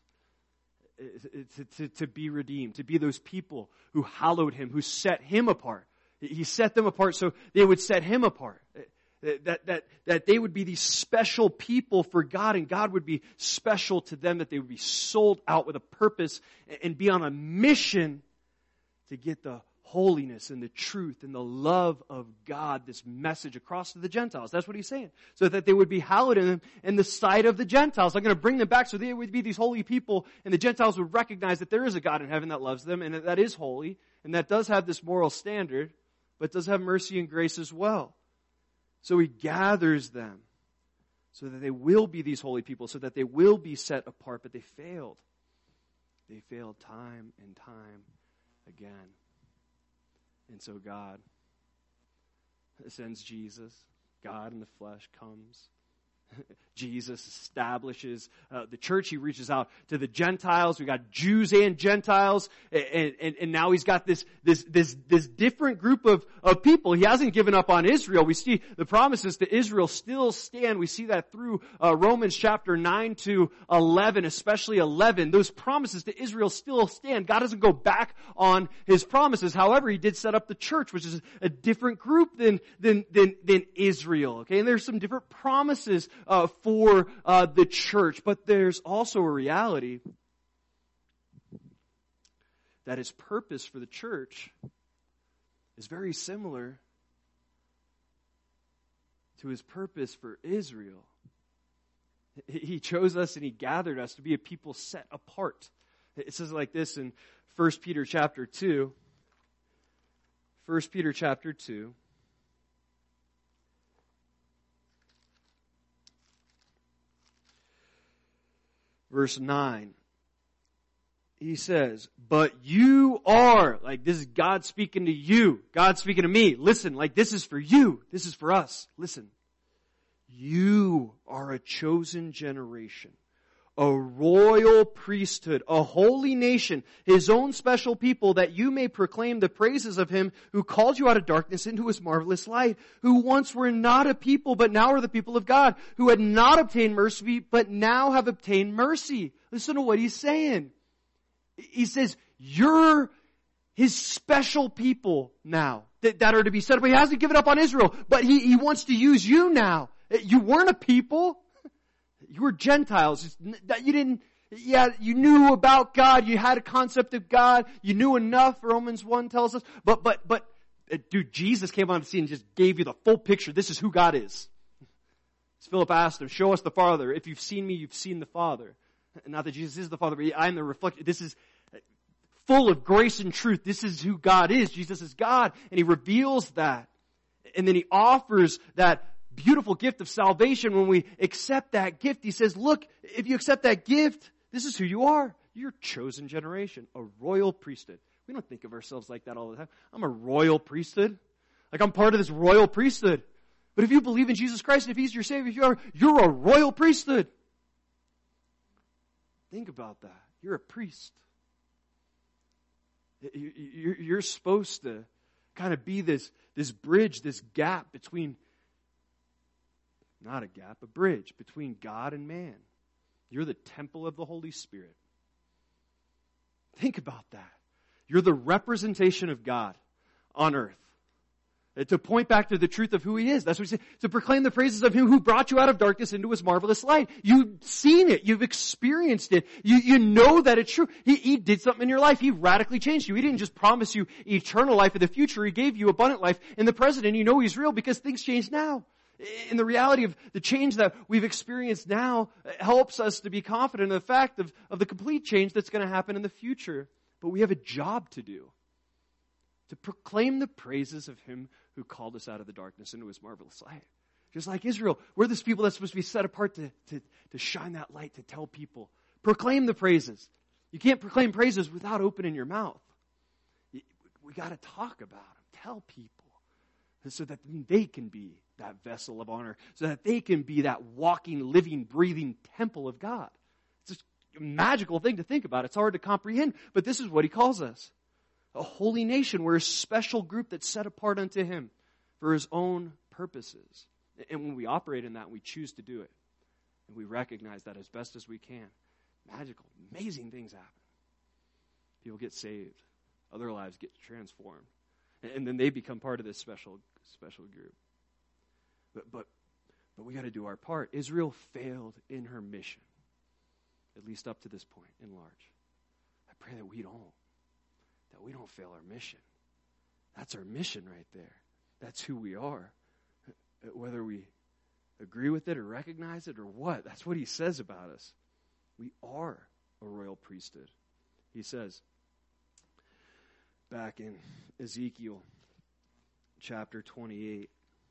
to be redeemed, to be those people who hallowed him, who set him apart. He set them apart so they would set him apart. That they would be these special people for God, and God would be special to them, that they would be sold out with a purpose and be on a mission to get the holiness and the truth and the love of God, this message across to the Gentiles. That's what he's saying. So that they would be hallowed in the sight of the Gentiles. I'm going to bring them back so they would be these holy people, and the Gentiles would recognize that there is a God in heaven that loves them and that is holy and that does have this moral standard, but does have mercy and grace as well. So he gathers them so that they will be these holy people, so that they will be set apart, but they failed. They failed time and time again. And so God sends Jesus. God in the flesh comes. Jesus establishes the church. He reaches out to the Gentiles. We got Jews and Gentiles, and now he's got this different group of people. He hasn't given up on Israel. We see the promises to Israel still stand. We see that through Romans chapter 9 to 11, especially 11. Those promises to Israel still stand. God doesn't go back on his promises. However, he did set up the church, which is a different group than Israel. Okay, and there's some different promises for the church. But there's also a reality that his purpose for the church is very similar to his purpose for Israel. He chose us and he gathered us to be a people set apart. It says like this in 1 Peter chapter 2. 1 Peter chapter 2. Verse 9, he says, but you are, like this is God speaking to you, God speaking to me. Listen, like this is for you, this is for us. Listen, you are a chosen generation, a royal priesthood, a holy nation, his own special people, that you may proclaim the praises of him who called you out of darkness into his marvelous light, who once were not a people, but now are the people of God, who had not obtained mercy, but now have obtained mercy. Listen to what he's saying. He says, you're his special people now that are to be set up. He hasn't given up on Israel, but he wants to use you now. You weren't a people. You were Gentiles. That you didn't, you knew about God. You had a concept of God. You knew enough, Romans 1 tells us. But, dude, Jesus came on the scene and just gave you the full picture. This is who God is. As Philip asked him, show us the Father. If you've seen me, you've seen the Father. Not that Jesus is the Father, but I am the reflection. This is full of grace and truth. This is who God is. Jesus is God. And he reveals that. And then he offers that beautiful gift of salvation. When we accept that gift, he says, look, if you accept that gift, this is who you are. You're a chosen generation, a royal priesthood. We don't think of ourselves like that all the time. I'm a royal priesthood. Like I'm part of this royal priesthood. But if you believe in Jesus Christ, if he's your Savior, you're a royal priesthood. Think about that. You're a priest. You're supposed to kind of be this bridge, this gap between, not a gap, a bridge between God and man. You're the temple of the Holy Spirit. Think about that. You're the representation of God on earth. To point back to the truth of who he is. That's what he said. To proclaim the praises of him who brought you out of darkness into his marvelous light. You've seen it. You've experienced it. You know that it's true. He did something in your life. He radically changed you. He didn't just promise you eternal life in the future. He gave you abundant life in the present. And you know he's real because things change now. And the reality of the change that we've experienced now helps us to be confident in the fact of the complete change that's going to happen in the future. But we have a job to do. To proclaim the praises of him who called us out of the darkness into his marvelous light. Just like Israel, we're this people that's supposed to be set apart to shine that light, to tell people. Proclaim the praises. You can't proclaim praises without opening your mouth. We got to talk about them. Tell people so that they can be that vessel of honor so that they can be that walking, living, breathing temple of God. It's a magical thing to think about. It's hard to comprehend, but this is what he calls us. A holy nation. We're a special group that's set apart unto him for his own purposes. And when we operate in that, we choose to do it. And we recognize that as best as we can. Magical, amazing things happen. People get saved. Other lives get transformed. And then they become part of this special group. But we got to do our part. Israel failed in her mission, at least up to this point, in large. I pray that we don't fail our mission. That's our mission right there. That's who we are. Whether we agree with it or recognize it or what, that's what he says about us. We are a royal priesthood. He says, back in Ezekiel chapter 28,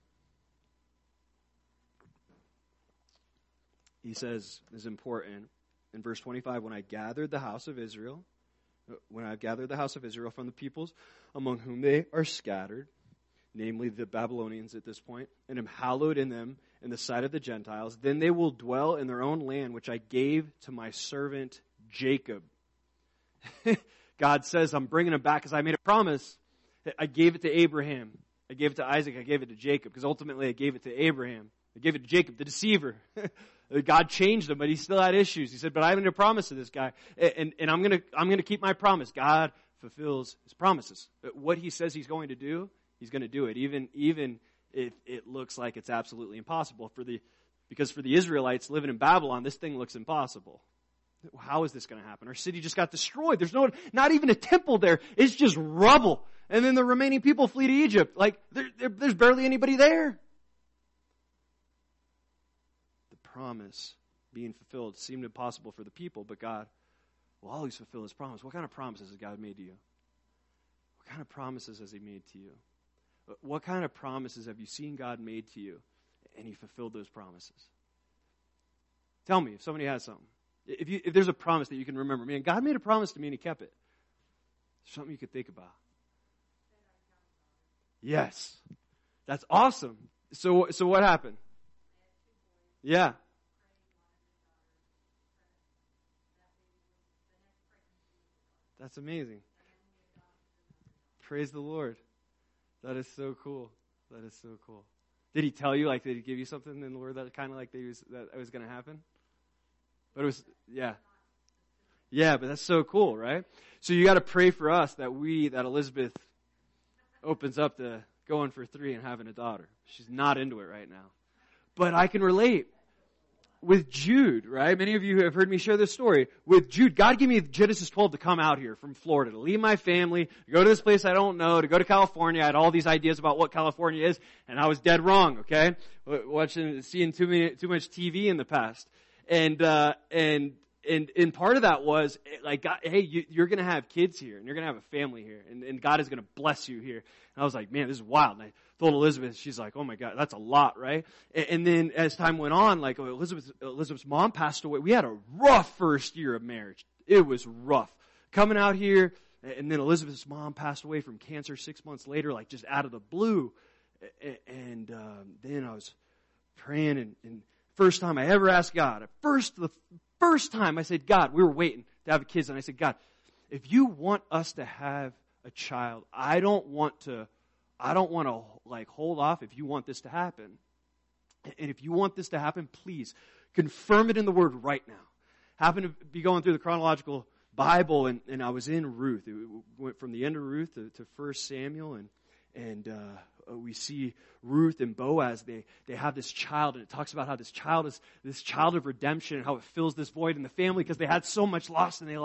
he says, is important, in verse 25, when I've gathered the house of Israel from the peoples among whom they are scattered, namely the Babylonians at this point, and am hallowed in them in the sight of the Gentiles, then they will dwell in their own land, which I gave to my servant Jacob. God says, I'm bringing them back because I made a promise. I gave it to Abraham. I gave it to Isaac. I gave it to Jacob, because ultimately I gave it to Abraham. I gave it to Jacob, the deceiver. God changed him, but he still had issues. He said, but I made a promise to this guy, and I'm gonna keep my promise. God fulfills his promises. What he says he's going to do, he's going to do it, even if it looks like it's absolutely impossible. Because for the Israelites living in Babylon, this thing looks impossible. How is this going to happen? Our city just got destroyed. There's not even a temple there. It's just rubble. And then the remaining people flee to Egypt. Like, there's barely anybody there. The promise being fulfilled seemed impossible for the people, but God will always fulfill his promise. What kind of promises has God made to you? What kind of promises has he made to you? What kind of promises have you seen God made to you, and he fulfilled those promises? Tell me if somebody has something. If there's a promise that you can remember, man, God made a promise to me and he kept it. Something you could think about. Yes. That's awesome. So what happened? Yeah. That's amazing. Praise the Lord. That is so cool. That is so cool. Did he tell you, did he give you something in the Word that kind of that it was going to happen? But it was, yeah. Yeah, but that's so cool, right? So you got to pray for us that Elizabeth opens up to going for 3 and having a daughter. She's not into it right now. But I can relate with Jude, right? Many of you have heard me share this story. With Jude, God gave me Genesis 12 to come out here from Florida, to leave my family, to go to this place I don't know, to go to California. I had all these ideas about what California is, and I was dead wrong, okay? Seeing too much TV in the past. And part of that was God, hey, you're going to have kids here, and you're going to have a family here, and God is going to bless you here. And I was like, man, this is wild. And I told Elizabeth, she's like, oh my God, that's a lot, right? And then as time went on, Elizabeth's mom passed away. We had a rough first year of marriage. It was rough. Coming out here, and then Elizabeth's mom passed away from cancer 6 months later, just out of the blue. And then I was praying, and first time I ever asked God, the first time I said, God, we were waiting to have kids, and I said, God, if you want us to have a child, I don't want to hold off if you want this to happen. And if you want this to happen, please confirm it in the Word right now. Happened to be going through the chronological Bible, and I was in Ruth. It went from the end of Ruth to 1 Samuel, and we see Ruth and Boaz, they have this child, and it talks about how this child is this child of redemption, and how it fills this void in the family because they had so much loss, and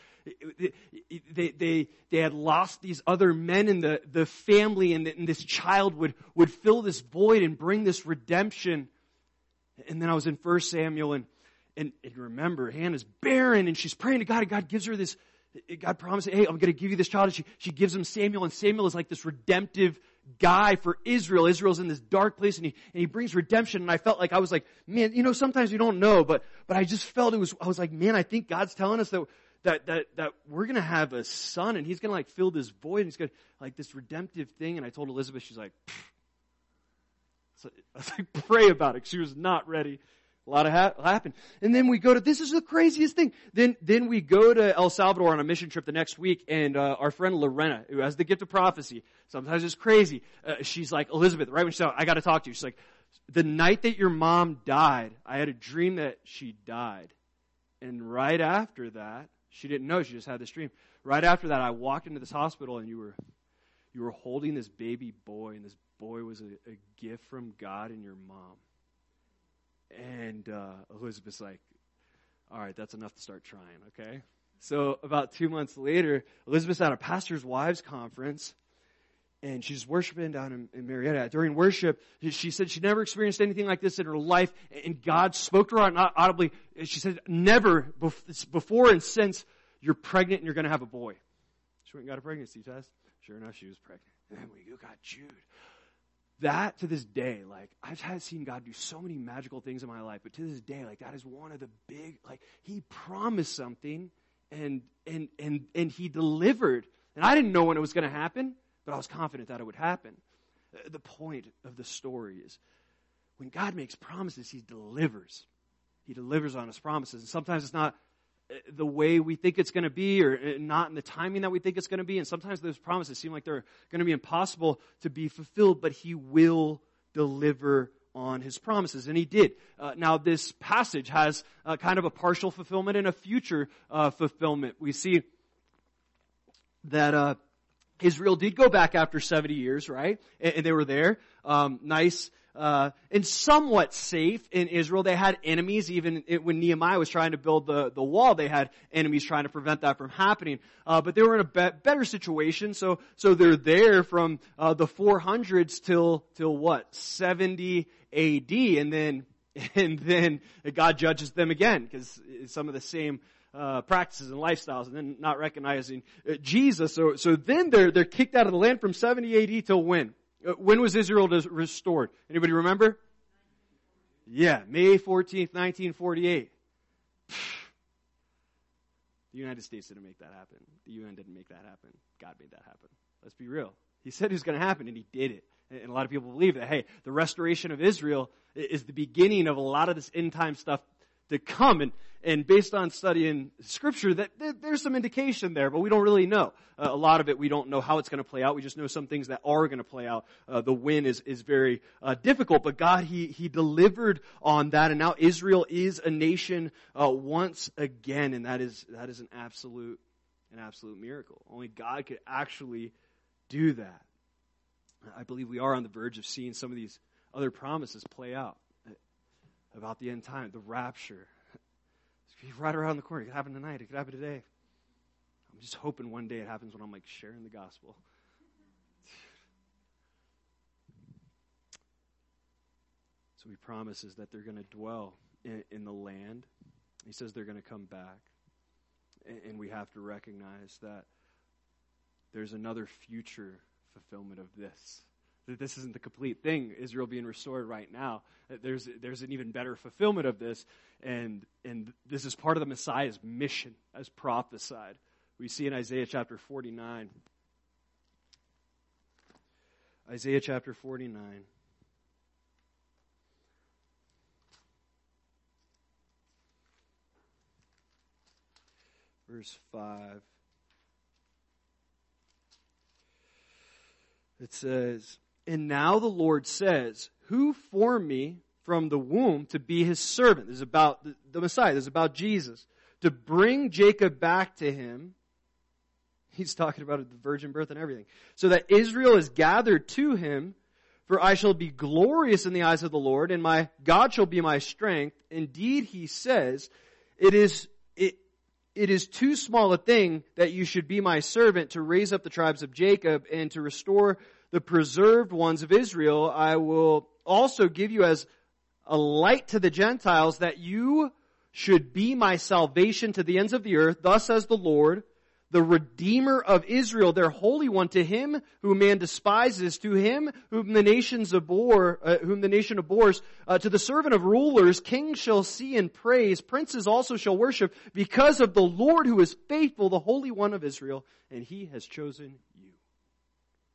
they had lost these other men in the family, and this child would fill this void and bring this redemption. And then I was in 1 Samuel, and remember, Hannah's barren, and she's praying to God, and God gives her this, God promises, hey, I'm going to give you this child. And she gives him Samuel, and Samuel is like this redemptive guy for Israel. Israel's in this dark place, and he brings redemption. And I felt like, I was like, man, sometimes you don't know, but I just felt I was like, man, I think God's telling us that we're going to have a son, and he's going to fill this void, and he's going to this redemptive thing. And I told Elizabeth, she's like, So I was like, pray about it. She was not ready. A lot happened. And then we go to, this is the craziest thing. Then we go to El Salvador on a mission trip the next week, and our friend Lorena, who has the gift of prophecy, sometimes it's crazy. She's like, Elizabeth, right when she's out, I got to talk to you. She's like, the night that your mom died, I had a dream that she died. And right after that, she didn't know, she just had this dream. Right after that, I walked into this hospital, and you were holding this baby boy, and this boy was a gift from God and your mom. And Elizabeth's like, all right, that's enough to start trying, okay? So about 2 months later, Elizabeth's at a pastor's wives conference, and she's worshiping down in Marietta. During worship, she said she never experienced anything like this in her life, and God spoke to her audibly. She said, never before and since, you're pregnant and you're going to have a boy. She went and got a pregnancy test. Sure enough, she was pregnant. And then we got Jude. That, to this day, like, I've seen God do so many magical things in my life, but to this day, like, that is one of the big, like, He promised something, and He delivered. And I didn't know when it was going to happen, but I was confident that it would happen. The point of the story is, when God makes promises, He delivers. He delivers on His promises. And sometimes it's not the way we think it's going to be, or not in the timing that we think it's going to be. And sometimes those promises seem like they're going to be impossible to be fulfilled, but He will deliver on His promises. And He did. Now this passage has kind of a partial fulfillment and a future fulfillment. We see that Israel did go back after 70 years, right? And they were there. Nice. And somewhat safe in Israel. They had enemies, even when Nehemiah was trying to build the wall, they had enemies trying to prevent that from happening. But they were in a better situation, so they're there from the 400s till what? 70 AD, and then God judges them again, because some of the same practices and lifestyles, and then not recognizing Jesus. So then they're kicked out of the land from 70 AD till when? When was Israel restored? Anybody remember? Yeah, May 14th, 1948. The United States didn't make that happen. The UN didn't make that happen. God made that happen. Let's be real. He said it was going to happen, and He did it. And a lot of people believe that, hey, the restoration of Israel is the beginning of a lot of this end time stuff to come. And based on studying Scripture, that there's some indication there, but we don't really know. A lot of it, we don't know how it's going to play out. We just know some things that are going to play out. The win is very difficult, but God, He delivered on that, and now Israel is a nation once again, and that is an absolute miracle. Only God could actually do that. I believe we are on the verge of seeing some of these other promises play out about the end time, the rapture. It's right around the corner. It could happen tonight. It could happen today. I'm just hoping one day it happens when I'm like sharing the gospel. So He promises that they're going to dwell in the land. He says they're going to come back. And we have to recognize that there's another future fulfillment of this. That this isn't the complete thing, Israel being restored right now. There's an even better fulfillment of this, and this is part of the Messiah's mission as prophesied. We see in Isaiah chapter 49. Isaiah chapter 49. Verse 5. It says, "And now the Lord says, who formed me from the womb to be His servant?" This is about the Messiah. This is about Jesus. "To bring Jacob back to Him." He's talking about the virgin birth and everything. "So that Israel is gathered to Him. For I shall be glorious in the eyes of the Lord, and my God shall be my strength. Indeed, He says, it is too small a thing that you should be my servant to raise up the tribes of Jacob and to restore the preserved ones of Israel. I will also give you as a light to the Gentiles, that you should be my salvation to the ends of the earth. Thus says the Lord, the Redeemer of Israel, their Holy One. To Him whom man despises, to him whom the nation abhors, to the servant of rulers, kings shall see and praise, princes also shall worship, because of the Lord who is faithful, the Holy One of Israel, and He has chosen you."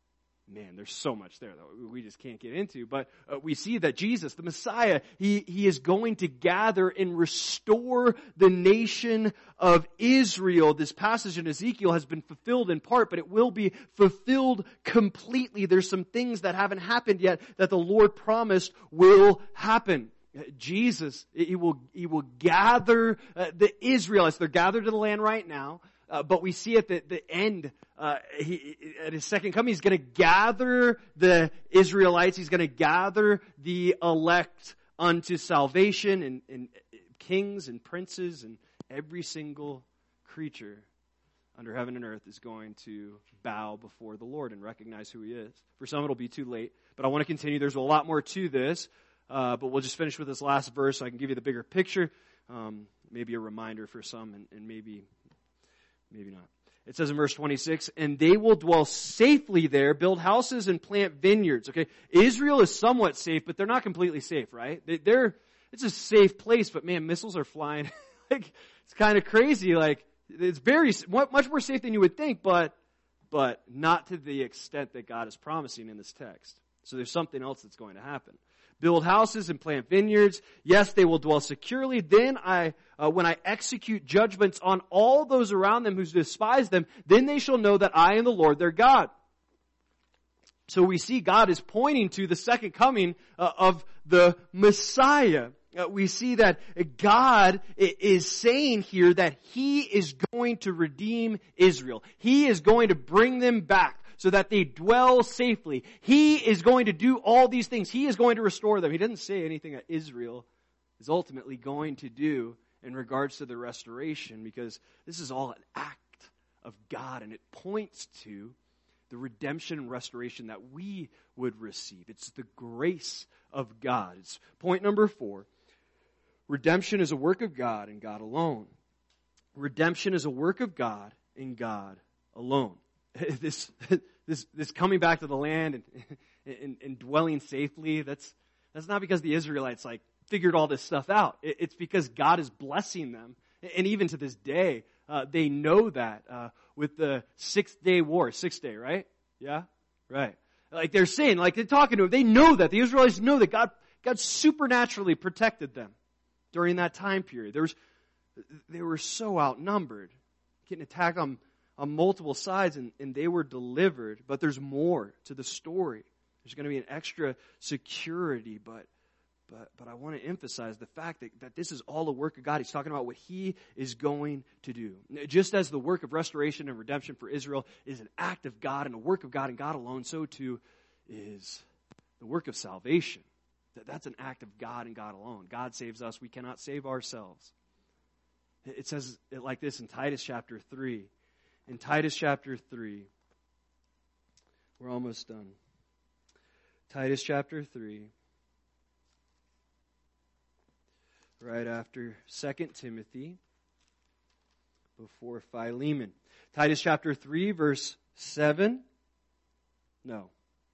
man, there's so much there that we just can't get into. But we see that Jesus, the Messiah, he is going to gather and restore the nation of Israel. This passage in Ezekiel has been fulfilled in part, but it will be fulfilled completely. There's some things that haven't happened yet that the Lord promised will happen. Jesus, he will gather the Israelites. They're gathered to the land right now. But we see at the end, at his second coming, he's going to gather the Israelites. He's going to gather the elect unto salvation, and kings and princes and every single creature under heaven and earth is going to bow before the Lord and recognize who he is. For some, it'll be too late. But I want to continue. There's a lot more to this. But we'll just finish with this last verse so I can give you the bigger picture. Maybe a reminder for some, and maybe not. It says in verse 26, and they will dwell safely there, build houses and plant vineyards. Okay, Israel is somewhat safe, but they're not completely safe, right? It's a safe place, but man, missiles are flying. Like, it's kind of crazy. Like, it's much more safe than you would think, but not to the extent that God is promising in this text. So there's something else that's going to happen. Build houses and plant vineyards. Yes, they will dwell securely. Then when I execute judgments on all those around them who despise them, then they shall know that I am the Lord their God. So we see God is pointing to the second coming of the Messiah. We see that God is saying here that He is going to redeem Israel. He is going to bring them back so that they dwell safely. He is going to do all these things. He is going to restore them. He doesn't say anything that Israel is ultimately going to do in regards to the restoration, because this is all an act of God, and it points to the redemption and restoration that we would receive. It's the grace of God. It's point number 4. Redemption is a work of God and God alone. Redemption is a work of God and God alone. This coming back to the land and dwelling safely, that's not because the Israelites figured all this stuff out. It's because God is blessing them. And even to this day, they know that with the 6-day war. 6th day, right? Yeah? Right. Like they're saying, like they're talking to them, they know that. The Israelites know that God supernaturally protected them during that time period. They were so outnumbered, getting attacked on multiple sides, and they were delivered. But there's more to the story. There's going to be an extra security, but I want to emphasize the fact that this is all a work of God. He's talking about what He is going to do. Just as the work of restoration and redemption for Israel is an act of God and a work of God and God alone, so too is the work of salvation. That's an act of God and God alone. God saves us. We cannot save ourselves. It says it like this in Titus chapter 3. In Titus chapter 3, we're almost done. Titus chapter 3, right after 2 Timothy, before Philemon. Titus chapter 3, verse 7. No.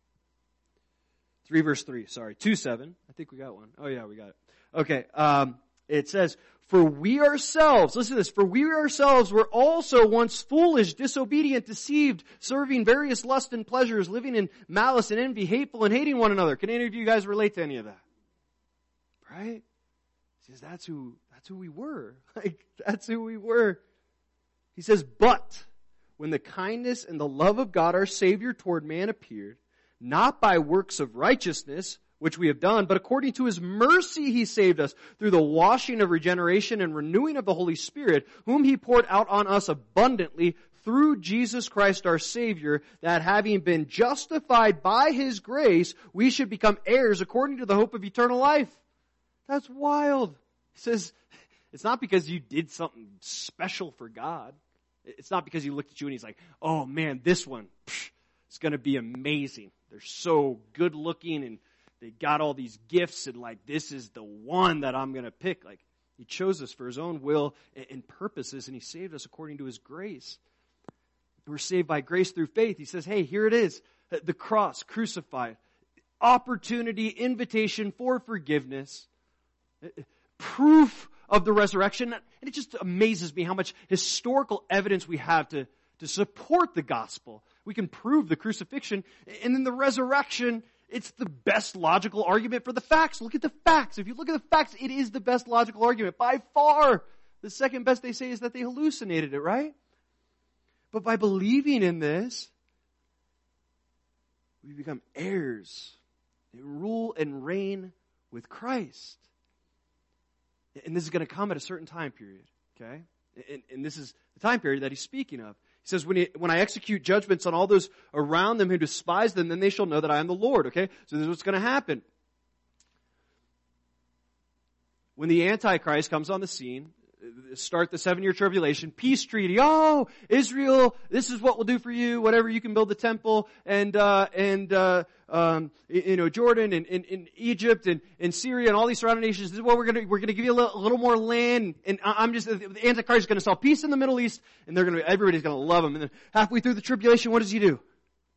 3 verse 3, sorry. 2:7. I think we got one. Oh yeah, we got it. Okay. It says, for we ourselves, listen to this, for we ourselves were also once foolish, disobedient, deceived, serving various lusts and pleasures, living in malice and envy, hateful and hating one another. Can any of you guys relate to any of that? Right? He says, that's who we were. That's who we were. He says, but when the kindness and the love of God, our Savior, toward man appeared, not by works of righteousness, which we have done, but according to His mercy He saved us through the washing of regeneration and renewing of the Holy Spirit, whom He poured out on us abundantly through Jesus Christ our Savior, that having been justified by His grace, we should become heirs according to the hope of eternal life. That's wild. He says, it's not because you did something special for God. It's not because He looked at you and He's like, oh man, this one, it's going to be amazing. They're so good looking and they got all these gifts, and this is the one that I'm going to pick. He chose us for His own will and purposes, and He saved us according to His grace. We're saved by grace through faith. He says, hey, here it is. The cross, crucified. Opportunity, invitation for forgiveness. Proof of the resurrection. And it just amazes me how much historical evidence we have to support the gospel. We can prove the crucifixion. And then the resurrection, it's the best logical argument for the facts. Look at the facts. If you look at the facts, it is the best logical argument. By far, the second best they say is that they hallucinated it, right? But by believing in this, we become heirs and rule and reign with Christ. And this is going to come at a certain time period, okay? And this is the time period that he's speaking of. He says, when I execute judgments on all those around them who despise them, then they shall know that I am the Lord, okay? So this is what's going to happen. When the Antichrist comes on the scene, start the 7-year tribulation, peace treaty. Oh, Israel, this is what we'll do for you. Whatever, you can build the temple, and Jordan and Egypt and Syria and all these surrounding nations. This is what we're gonna give you a little more land. And the Antichrist is gonna sell peace in the Middle East, and everybody's gonna love him. And then halfway through the tribulation, what does he do?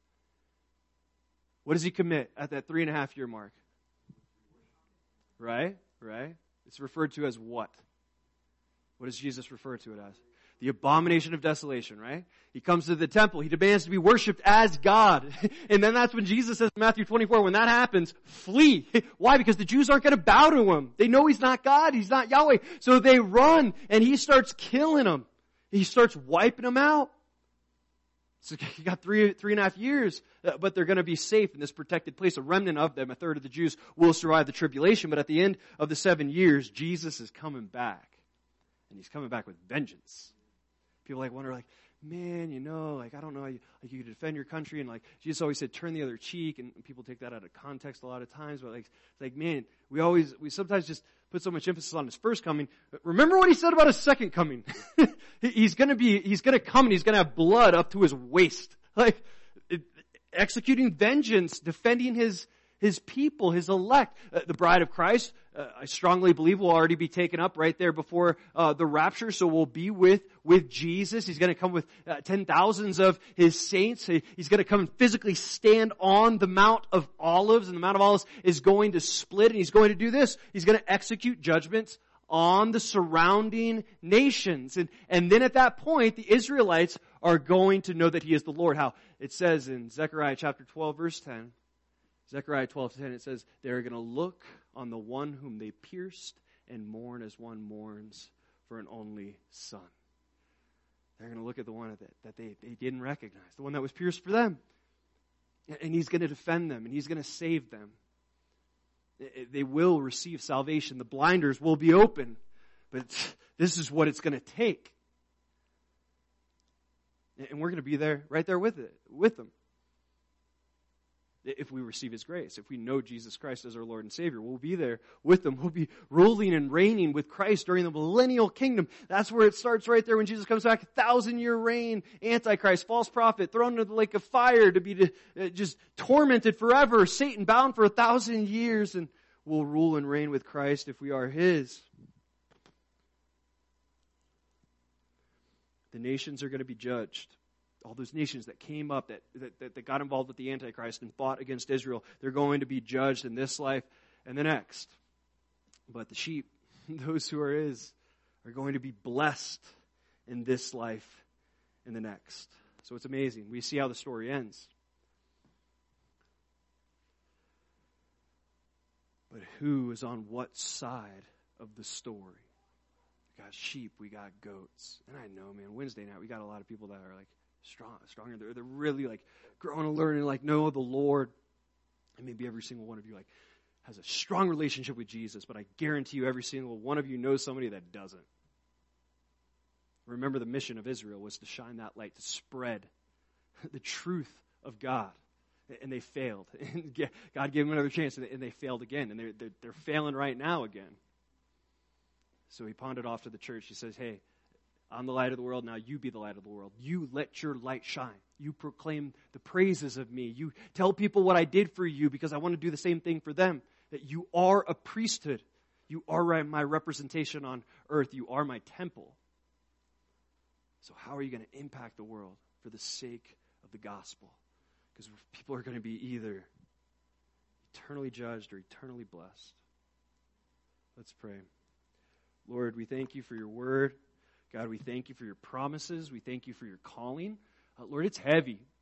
What does he commit at that 3.5-year mark? Right? It's referred to as what? What does Jesus refer to it as? The abomination of desolation, right? He comes to the temple. He demands to be worshipped as God. And then that's when Jesus says in Matthew 24, when that happens, flee. Why? Because the Jews aren't going to bow to him. They know he's not God. He's not Yahweh. So they run, and he starts killing them. He starts wiping them out. So you got 3.5 years, but they're going to be safe in this protected place. A remnant of them, a third of the Jews, will survive the tribulation. But at the end of the 7 years, Jesus is coming back. And he's coming back with vengeance. People wonder, man, I don't know how you defend your country. And Jesus always said, turn the other cheek. And people take that out of context a lot of times. But man, we sometimes just put so much emphasis on his first coming. But remember what he said about his second coming. He's going to come and he's going to have blood up to his waist. Executing vengeance, defending his people, his elect. The bride of Christ, I strongly believe, will already be taken up right there before the rapture. So we'll be with Jesus. He's going to come with 10,000s of his saints. He's going to come and physically stand on the Mount of Olives. And the Mount of Olives is going to split. And he's going to do this. He's going to execute judgments on the surrounding nations. And then at that point, the Israelites are going to know that he is the Lord. How? It says in Zechariah chapter 12, verse 10, Zechariah 12:10, it says, they're going to look on the one whom they pierced and mourn as one mourns for an only son. They're going to look at the one that they didn't recognize, the one that was pierced for them. And he's going to defend them, and he's going to save them. They will receive salvation. The blinders will be open. But this is what it's going to take. And we're going to be there, right there with them. If we receive his grace, if we know Jesus Christ as our Lord and Savior, we'll be there with them. We'll be ruling and reigning with Christ during the millennial kingdom. That's where it starts right there when Jesus comes back. 1,000-year reign, Antichrist, false prophet, thrown into the lake of fire to be just tormented forever. Satan bound for 1,000 years, and we'll rule and reign with Christ if we are his. The nations are going to be judged. All those nations that came up, that got involved with the Antichrist and fought against Israel, they're going to be judged in this life and the next. But the sheep, those who are his, are going to be blessed in this life and the next. So it's amazing. We see how the story ends. But who is on what side of the story? We got sheep, we got goats. And I know, man, Wednesday night, we got a lot of people that are stronger. They're really growing and learning, know the Lord. And maybe every single one of you has a strong relationship with Jesus, but I guarantee you every single one of you knows somebody that doesn't. Remember, the mission of Israel was to shine that light, to spread the truth of God. And they failed. And God gave them another chance, and they failed again. And they're failing right now again. So he pawned it off to the church. He says, hey, I'm the light of the world. Now you be the light of the world. You let your light shine. You proclaim the praises of me. You tell people what I did for you because I want to do the same thing for them. That you are a priesthood. You are my representation on earth. You are my temple. So how are you going to impact the world for the sake of the gospel? Because people are going to be either eternally judged or eternally blessed. Let's pray. Lord, we thank you for your word. God, we thank you for your promises. We thank you for your calling. Lord, it's heavy.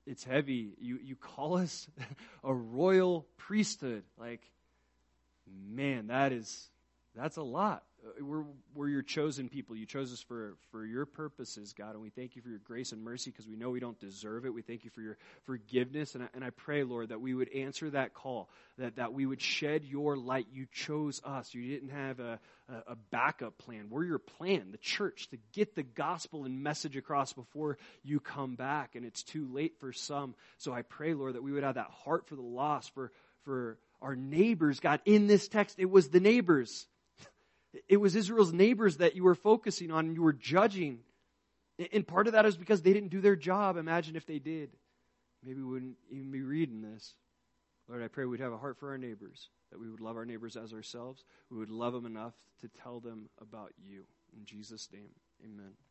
it's heavy. You call us a royal priesthood. Like, man, that's a lot. We're your chosen people. You chose us for your purposes, God, and we thank you for your grace and mercy because we know we don't deserve it. We thank you for your forgiveness, and I pray, Lord, that we would answer that call, that we would shed your light. You chose us. You didn't have a backup plan. We're your plan, the church, to get the gospel and message across before you come back, and it's too late for some. So I pray, Lord, that we would have that heart for the lost, for our neighbors. God, in this text, it was the neighbors. It was Israel's neighbors that you were focusing on and you were judging. And part of that is because they didn't do their job. Imagine if they did. Maybe we wouldn't even be reading this. Lord, I pray we'd have a heart for our neighbors, that we would love our neighbors as ourselves. We would love them enough to tell them about you. In Jesus' name, amen.